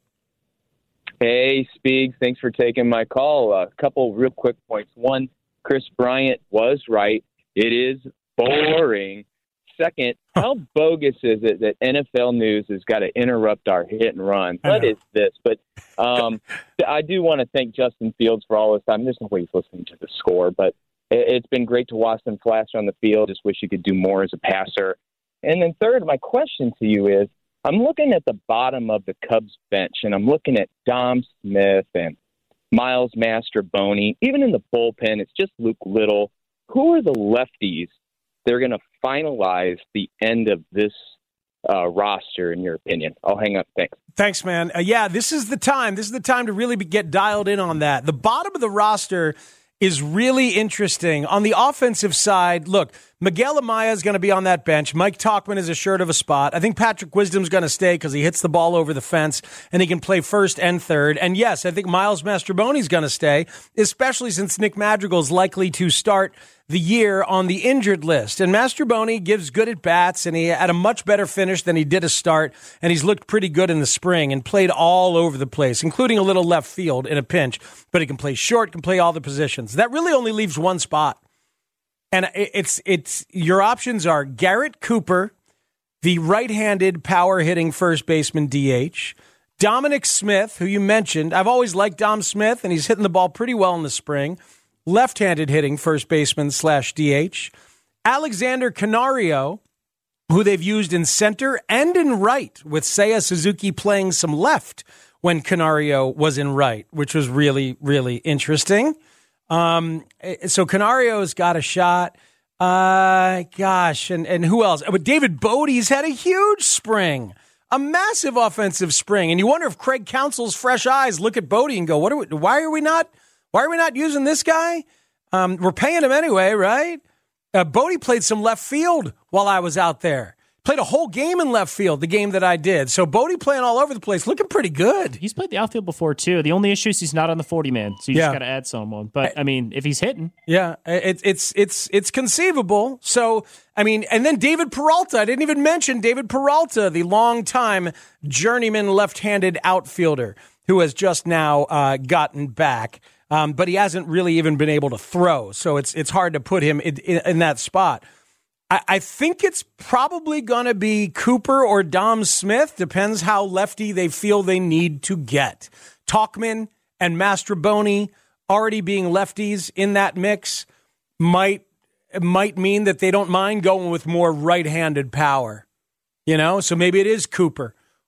S16: Hey, Speaks. Thanks for taking my call. A couple real quick points. One, Chris Bryant was right. It is boring. Second, how bogus is it that N F L News has got to interrupt our hit and run? What is this? But um, I do want to thank Justin Fields for all this time. There's no way he's listening to the score, but it's been great to watch them flash on the field. Just wish you could do more as a passer. And then third, my question to you is, I'm looking at the bottom of the Cubs bench, and I'm looking at Dom Smith and Miles Mastrobuoni. Even in the bullpen, it's just Luke Little. Who are the lefties they're going to finalize the end of this uh, roster, in your opinion? I'll hang up. Thanks.
S7: Thanks, man. Uh, yeah, this is the time. This is the time to really be, get dialed in on that. The bottom of the roster is really interesting. On the offensive side, look, Miguel Amaya is going to be on that bench. Mike Tauchman is assured of a spot. I think Patrick Wisdom's going to stay because he hits the ball over the fence and he can play first and third. And yes, I think Miles Mastrobuoni is going to stay, especially since Nick Madrigal is likely to start the year on the injured list. And Mastrobuoni gives good at bats, and he had a much better finish than he did a start, and he's looked pretty good in the spring and played all over the place, including a little left field in a pinch. But he can play short, can play all the positions. That really only leaves one spot. And it's it's your options are Garrett Cooper, the right-handed power-hitting first baseman D H, Dominic Smith, who you mentioned. I've always liked Dom Smith, and he's hitting the ball pretty well in the spring. Left-handed hitting first baseman slash D H. Alexander Canario, who they've used in center and in right, with Seiya Suzuki playing some left when Canario was in right, which was really, really interesting. Um, so Canario's got a shot. Uh, gosh, and, and who else? But David Bodie's had a huge spring, a massive offensive spring. And you wonder if Craig Counsell's fresh eyes look at Bodie and go, "What? Are we, why are we not? Why are we not using this guy? Um, we're paying him anyway, right?" Uh, Bodie played some left field while I was out there. Played a whole game in left field, the game that I did. So Bodie playing all over the place, looking pretty good.
S10: He's played the outfield before, too. The only issue is he's not on the forty-man, so you
S7: Yeah.
S10: just got to add someone. But, I mean, if he's hitting.
S7: Yeah, it's it's it's it's conceivable. So, I mean, and then David Peralta. I didn't even mention David Peralta, the longtime journeyman left-handed outfielder who has just now uh, gotten back. Um, but he hasn't really even been able to throw, so it's it's hard to put him in, in, in that spot. I, I think it's probably going to be Cooper or Dom Smith. Depends how lefty they feel they need to get. Tauchman and Mastrobuoni already being lefties in that mix might might mean that they don't mind going with more right-handed power. You know, so maybe it is Cooper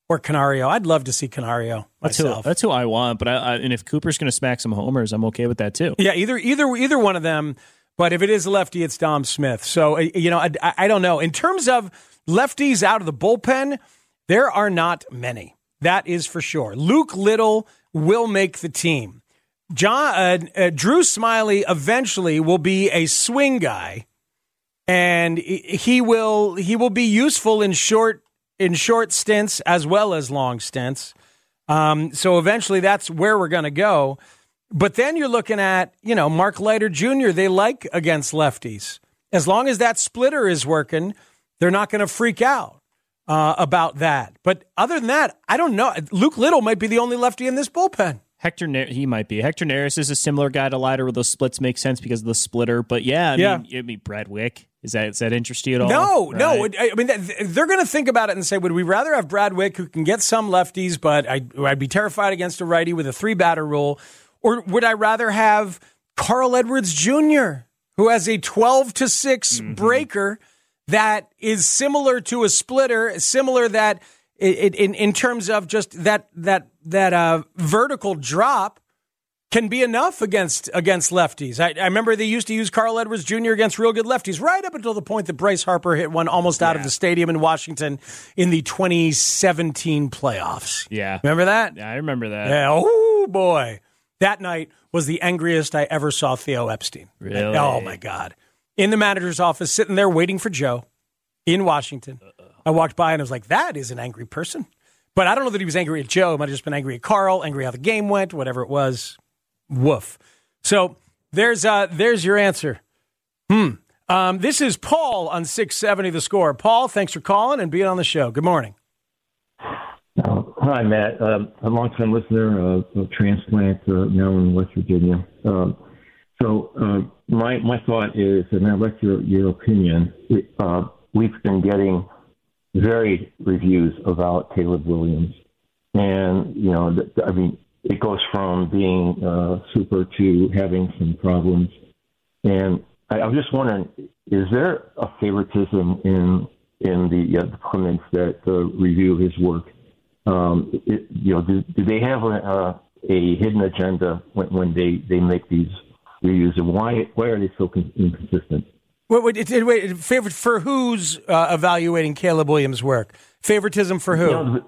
S7: or Canario. I'd love to see Canario
S10: That's who,
S7: myself.
S10: that's who I want. But I, I, and if Cooper's going to smack some homers, I'm okay with that too.
S7: Yeah, either either either one of them. But if it is a lefty, it's Dom Smith. So, you know, I, I don't know. In terms of lefties out of the bullpen, there are not many. That is for sure. Luke Little will make the team. John uh, uh, Drew Smiley eventually will be a swing guy, and he will he will be useful in short in short stints as well as long stints. Um, so eventually, that's where we're going to go. But then you're looking at, you know, Mark Leiter Junior They like against lefties. As long as that splitter is working, they're not going to freak out uh, about that. But other than that, I don't know. Luke Little might be the only lefty in this bullpen.
S10: Hector, ne- he might be. Hector Neris is a similar guy to Leiter where those splits make sense because of the splitter. But yeah, I
S7: yeah.
S10: mean, I mean, Brad Wick, is that, does that interest you at all?
S7: No,
S10: right?
S7: no. I mean, they're going to think about it and say, would we rather have Brad Wick who can get some lefties, but I'd, I'd be terrified against a righty with a three-batter rule? Or would I rather have Carl Edwards Junior, who has a twelve to six mm-hmm. breaker that is similar to a splitter, similar that it, in in terms of just that that that uh, vertical drop can be enough against against lefties. I, I remember they used to use Carl Edwards Junior against real good lefties, right up until the point that Bryce Harper hit one almost out yeah. of the stadium in Washington in the twenty seventeen playoffs.
S10: Yeah,
S7: remember that?
S10: Yeah, I remember that.
S7: Yeah. Oh boy. That night was the angriest I ever saw Theo Epstein.
S10: Really?
S7: Oh, my God. In the manager's office, sitting there waiting for Joe in Washington. Uh-oh. I walked by and I was like, that is an angry person. But I don't know that he was angry at Joe. He might have just been angry at Carl, angry how the game went, whatever it was. Woof. So there's uh, there's your answer. Hmm. Um, this is Paul on six seventy The Score. Paul, thanks for calling and being on the show. Good morning.
S17: Uh, hi, Matt. Um, a long-time listener, uh, a transplant uh, now in West Virginia. Um, so uh, my my thought is, and I'd like your, your opinion, uh, we've been getting varied reviews about Caleb Williams. And, you know, th- I mean, it goes from being uh, super to having some problems. And I, I'm just wondering, is there a favoritism in in the uh, departments that uh, review his work? Um, it, you know, do, do they have a, a, a hidden agenda when, when they, they make these reviews, and why why are they so con- inconsistent?
S7: Wait, wait, wait, wait, favorite for who's uh, evaluating Caleb Williams' work? Favoritism for who?
S17: You know,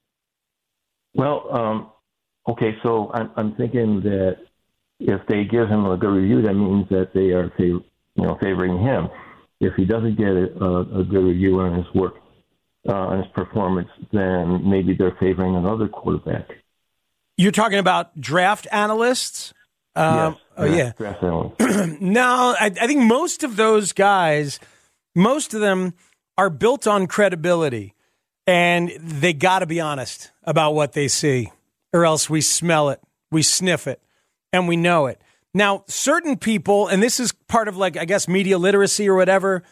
S17: well, um, okay, so I'm, I'm thinking that if they give him a good review, that means that they are, fav- you know, favoring him. If he doesn't get a, a good review on his work, uh, on his performance, then maybe they're favoring another quarterback.
S7: You're talking about draft analysts? Um,
S17: yes,
S7: oh, yeah.
S17: Draft analysts.
S7: No, I, I think most of those guys, most of them are built on credibility, and they got to be honest about what they see, or else we smell it, we sniff it, and we know it. Now, certain people, and this is part of, like, I guess, media literacy or whatever,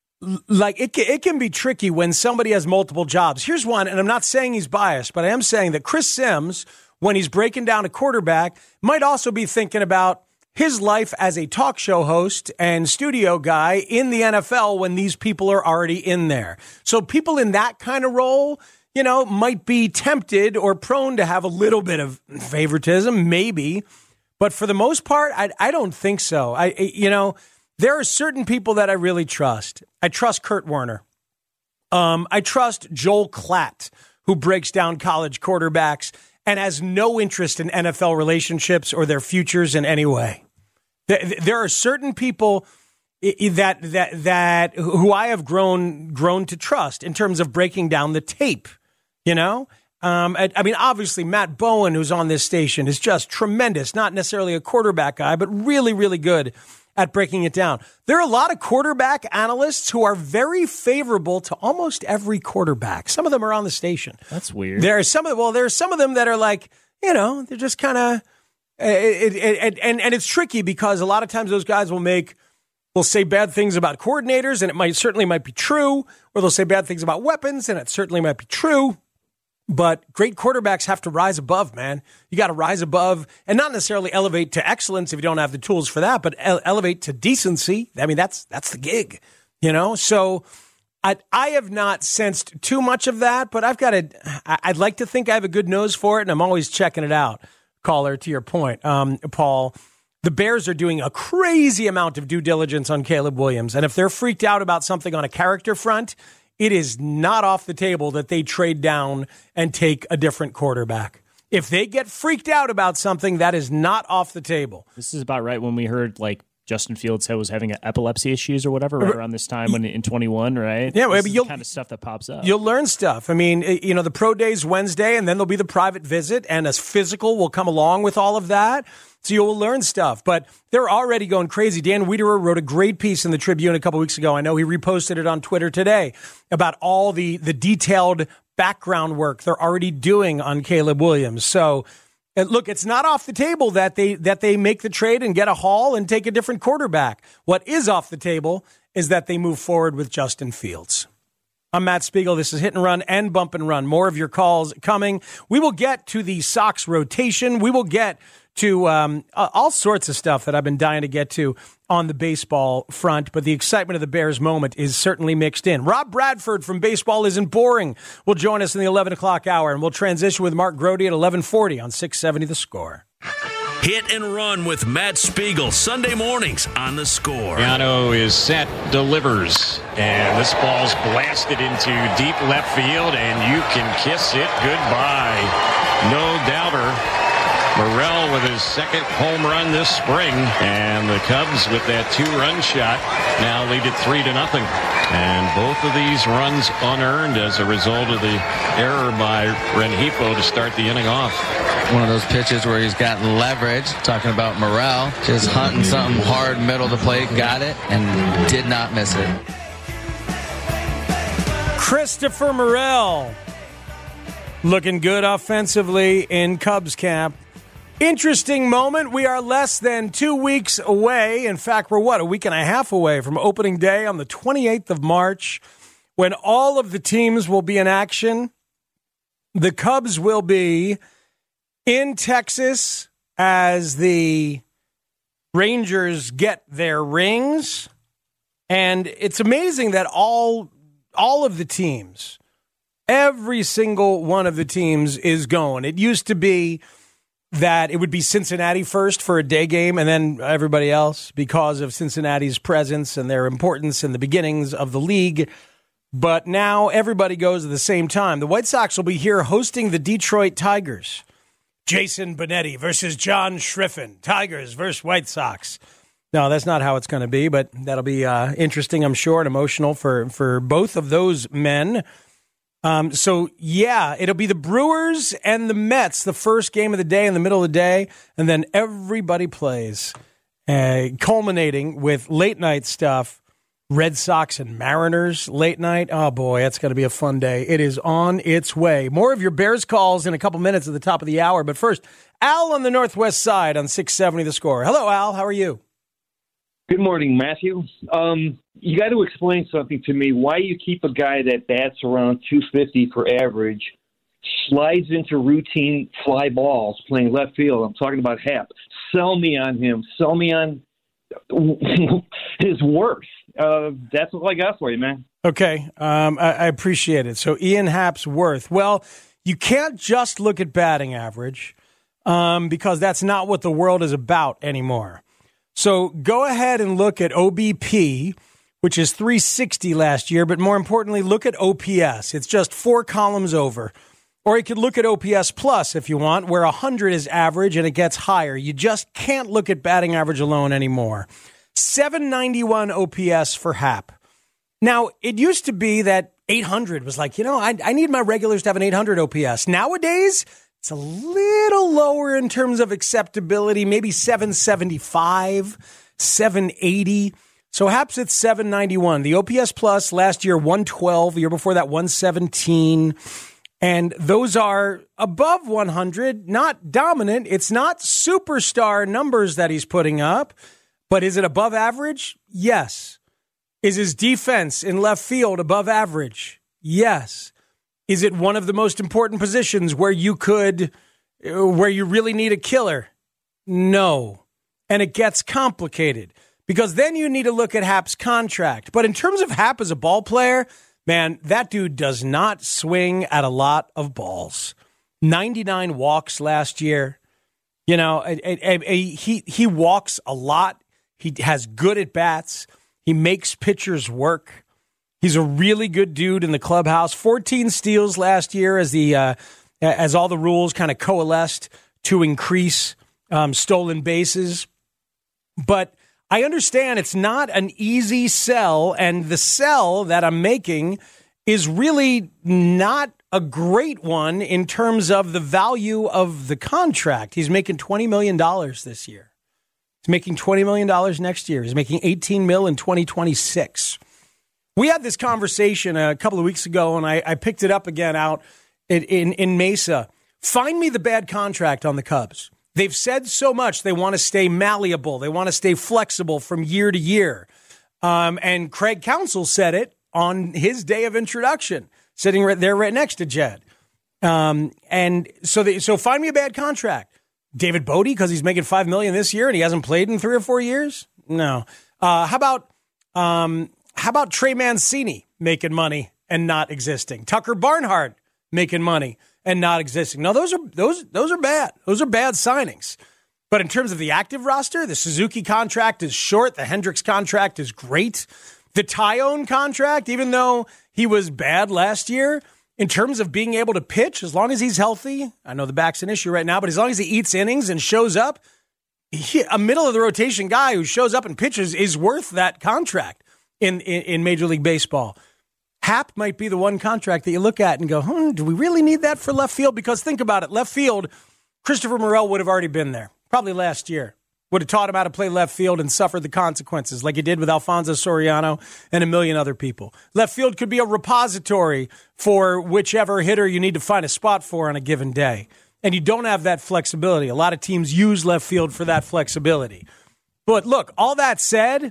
S7: like, it, it can be tricky when somebody has multiple jobs. Here's one, and I'm not saying he's biased, but I am saying that Chris Sims, when he's breaking down a quarterback, might also be thinking about his life as a talk show host and studio guy in the N F L when these people are already in there. So people in that kind of role, you know, might be tempted or prone to have a little bit of favoritism, maybe. But for the most part, I, I don't think so. I, you know, there are certain people that I really trust. I trust Kurt Warner. Um, I trust Joel Klatt, who breaks down college quarterbacks and has no interest in N F L relationships or their futures in any way. There are certain people that that that who I have grown grown to trust in terms of breaking down the tape. You know, um, I, I mean, obviously Matt Bowen, who's on this station, is just tremendous. Not necessarily a quarterback guy, but really, really good at breaking it down. There are a lot of quarterback analysts who are very favorable to almost every quarterback. Some of them are on the station.
S10: That's weird.
S7: There are some of well, there are some of them that are like, you know, they're just kind of, it, it, it, and and it's tricky because a lot of times those guys will make, will say bad things about coordinators, and it might certainly might be true, or they'll say bad things about weapons, and it certainly might be true. But great quarterbacks have to rise above, man. You got to rise above and not necessarily elevate to excellence if you don't have the tools for that, but ele- elevate to decency. I mean, that's that's the gig, you know? So I, I have not sensed too much of that, but I've got a, I'd like to think I have a good nose for it, and I'm always checking it out. Caller, to your point, um, Paul, the Bears are doing a crazy amount of due diligence on Caleb Williams, and if they're freaked out about something on a character front, it is not off the table that they trade down and take a different quarterback. If they get freaked out about something, that is not off the table.
S10: This is about right when we heard, like, Justin Fields was having epilepsy issues or whatever right around this time when in twenty-one, right?
S7: Yeah,
S10: this
S7: but
S10: is
S7: you'll,
S10: the kind of stuff that pops up.
S7: You'll learn stuff. I mean, you know, the pro day's Wednesday, and then there'll be the private visit, and a physical will come along with all of that. So you will learn stuff. But they're already going crazy. Dan Wiederer wrote a great piece in the Tribune a couple weeks ago. I know he reposted it on Twitter today about all the the detailed background work they're already doing on Caleb Williams. So And look, it's not off the table that they that they make the trade and get a haul and take a different quarterback. What is off the table is that they move forward with Justin Fields. I'm Matt Spiegel. This is Hit and Run and Bump and Run. More of your calls coming. We will get to the Sox rotation. We will get to um, all sorts of stuff that I've been dying to get to on the baseball front, but the excitement of the Bears moment is certainly mixed in. Rob Bradford from Baseball Isn't Boring will join us in the eleven o'clock hour, and we'll transition with Mark Grody at eleven forty on six seventy The Score.
S4: Hit and Run with Matt Spiegel, Sunday mornings on The Score.
S18: Yano is set, delivers, and this ball's blasted into deep left field, and you can kiss it goodbye. No doubter. Morel with his second home run this spring, and the Cubs with that two-run shot now lead it three to nothing. And both of these runs unearned as a result of the error by Rengifo to start the inning off.
S19: One of those pitches where he's gotten leverage. Talking about Morel, just hunting something hard middle of the plate, got it, and did not miss it.
S7: Christopher Morel looking good offensively in Cubs camp. Interesting moment. We are less than two weeks away. In fact, we're what, a week and a half away from opening day on the twenty-eighth of March, when all of the teams will be in action. The Cubs will be in Texas as the Rangers get their rings. And it's amazing that all, all of the teams, every single one of the teams is going. It used to be that it would be Cincinnati first for a day game and then everybody else because of Cincinnati's presence and their importance in the beginnings of the league. But now everybody goes at the same time. The White Sox will be here hosting the Detroit Tigers. Jason Benetti versus John Schriffen. Tigers versus White Sox. No, that's not how it's going to be, but that'll be uh, interesting, I'm sure, and emotional for, for both of those men. Um, so, yeah, it'll be the Brewers and the Mets, the first game of the day in the middle of the day, and then everybody plays, uh, culminating with late-night stuff, Red Sox and Mariners late night. Oh, boy, that's going to be a fun day. It is on its way. More of your Bears calls in a couple minutes at the top of the hour, but first, Al on the Northwest side on six seventy The Score. Hello, Al. How are you?
S21: Good morning, Matthew. Um, you got to explain something to me. Why you keep a guy that bats around two fifty for average, slides into routine fly balls playing left field? I'm talking about Happ. Sell me on him. Sell me on his worth. Uh, that's all I got for you, man.
S7: Okay, um, I, I appreciate it. So Ian Happ's worth. Well, you can't just look at batting average um, because that's not what the world is about anymore. So go ahead and look at O B P, which is three sixty last year, but more importantly, look at O P S. It's just four columns over. Or you could look at O P S plus if you want, where one hundred is average and it gets higher. You just can't look at batting average alone anymore. seven ninety-one O P S for Happ. Now, it used to be that eight hundred was like, you know, I, I need my regulars to have an eight hundred O P S. Nowadays, it's a little lower in terms of acceptability, maybe seven seventy-five, seven eighty. So Happ's at seven ninety-one. The O P S plus last year, one twelve. The year before that, one seventeen. And those are above one hundred, not dominant. It's not superstar numbers that he's putting up, but is it above average? Yes. Is his defense in left field above average? Yes. Is it one of the most important positions where you could, where you really need a killer? No. And it gets complicated because then you need to look at Happ's contract. But in terms of Happ as a ball player, Man, that dude does not swing at a lot of balls. ninety-nine walks last year. You know, a, a, a, he he walks a lot. He has good at bats. He makes pitchers work. He's a really good dude in the clubhouse. fourteen steals last year as the uh, as all the rules kind of coalesced to increase um, stolen bases. But I understand it's not an easy sell, and the sell that I'm making is really not a great one in terms of the value of the contract. He's making twenty million dollars this year. He's making twenty million dollars next year. He's making eighteen mil in twenty twenty-six. We had this conversation a couple of weeks ago, and I, I picked it up again out in, in, in Mesa. Find me the bad contract on the Cubs. They've said so much. They want to stay malleable. They want to stay flexible from year to year. Um, and Craig Counsell said it on his day of introduction, sitting right there right next to Jed. Um, and so they, so find me a bad contract. David Bodie, because he's making five million dollars this year and he hasn't played in three or four years? No. Uh, how about um, how about Trey Mancini making money and not existing? Tucker Barnhart making money and not existing. No, those are those those are bad. Those are bad signings. But in terms of the active roster, the Suzuki contract is short. The Hendricks contract is great. The Tyone contract, even though he was bad last year, in terms of being able to pitch, as long as he's healthy, I know the back's an issue right now, but as long as he eats innings and shows up, he, a middle-of-the-rotation guy who shows up and pitches is worth that contract in, in, in Major League Baseball. Happ might be the one contract that you look at and go, hmm, do we really need that for left field? Because think about it, left field, Christopher Morel would have already been there, probably last year. Would have taught him how to play left field and suffered the consequences like he did with Alfonso Soriano and a million other people. Left field could be a repository for whichever hitter you need to find a spot for on a given day. And you don't have that flexibility. A lot of teams use left field for that flexibility. But look, all that said,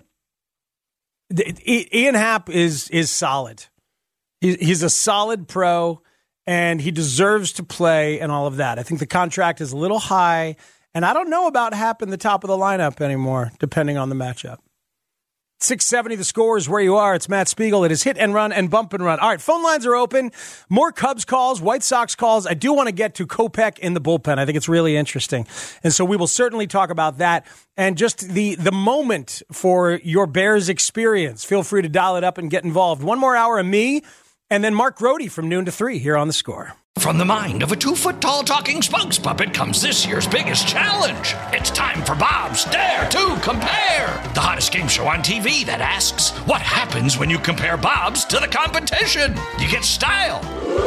S7: Ian Happ is is solid. He's a solid pro, and he deserves to play and all of that. I think the contract is a little high. And I don't know about Happ in the top of the lineup anymore, depending on the matchup. six seventy, the score is where you are. It's Matt Spiegel. It is Hit and Run and Bump and Run. All right, phone lines are open. More Cubs calls, White Sox calls. I do want to get to Kopech in the bullpen. I think it's really interesting. And so we will certainly talk about that. And just the, the moment for your Bears experience. Feel free to dial it up and get involved. One more hour of me, and then Mark Grody from noon to three here on The Score.
S2: From the mind of a two-foot-tall talking spokes puppet comes this year's biggest challenge. It's time for Bob's Dare to Compare, the hottest game show on T V that asks, what happens when you compare Bob's to the competition? You get style.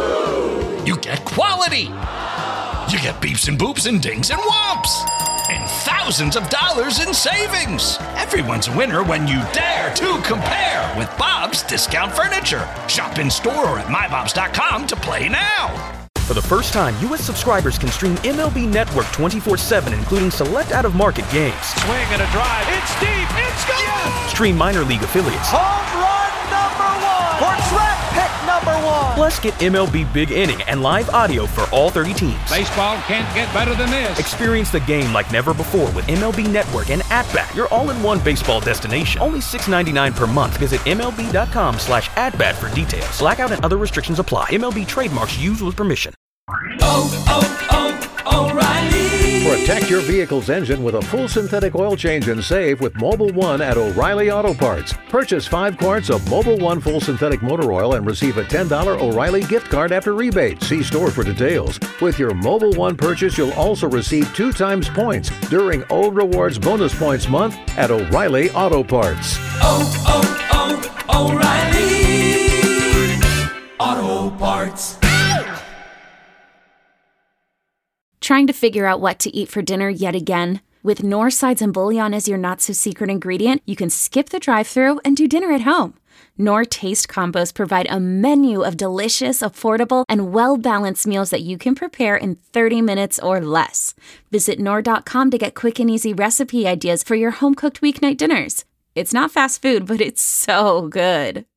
S2: You get quality. You get beeps and boops and dings and whomps. And thousands of dollars in savings. Everyone's a winner when you dare to compare with Bob's Discount Furniture. Shop in store or at my bobs dot com to play now.
S3: For the first time, U S subscribers can stream M L B Network twenty-four seven, including select out-of-market games.
S5: Swing and a drive. It's deep. It's gone. Yes.
S3: Stream minor league affiliates.
S5: Home run number one. Or draft pick number one.
S3: Plus, get M L B Big Inning and live audio for all thirty teams.
S5: Baseball can't get better than this.
S3: Experience the game like never before with M L B Network and At-Bat, your all-in-one baseball destination. Only six ninety-nine per month. Visit M L B dot com slash at-bat for details. Blackout and other restrictions apply. M L B trademarks used with permission.
S5: Oh, oh, oh, O'Reilly.
S20: Protect your vehicle's engine with a full synthetic oil change and save with Mobil one at O'Reilly Auto Parts. Purchase five quarts of Mobil one full synthetic motor oil and receive a ten dollars O'Reilly gift card after rebate. See store for details. With your Mobil one purchase, you'll also receive two times points during O Rewards Bonus Points Month at O'Reilly Auto Parts.
S5: Oh, oh, oh, O'Reilly Auto Parts.
S24: Trying to figure out what to eat for dinner yet again? With Knorr sides and bouillon as your not-so-secret ingredient, you can skip the drive-thru and do dinner at home. Knorr Taste Combos provide a menu of delicious, affordable, and well-balanced meals that you can prepare in thirty minutes or less. Visit Knorr dot com to get quick and easy recipe ideas for your home-cooked weeknight dinners. It's not fast food, but it's so good.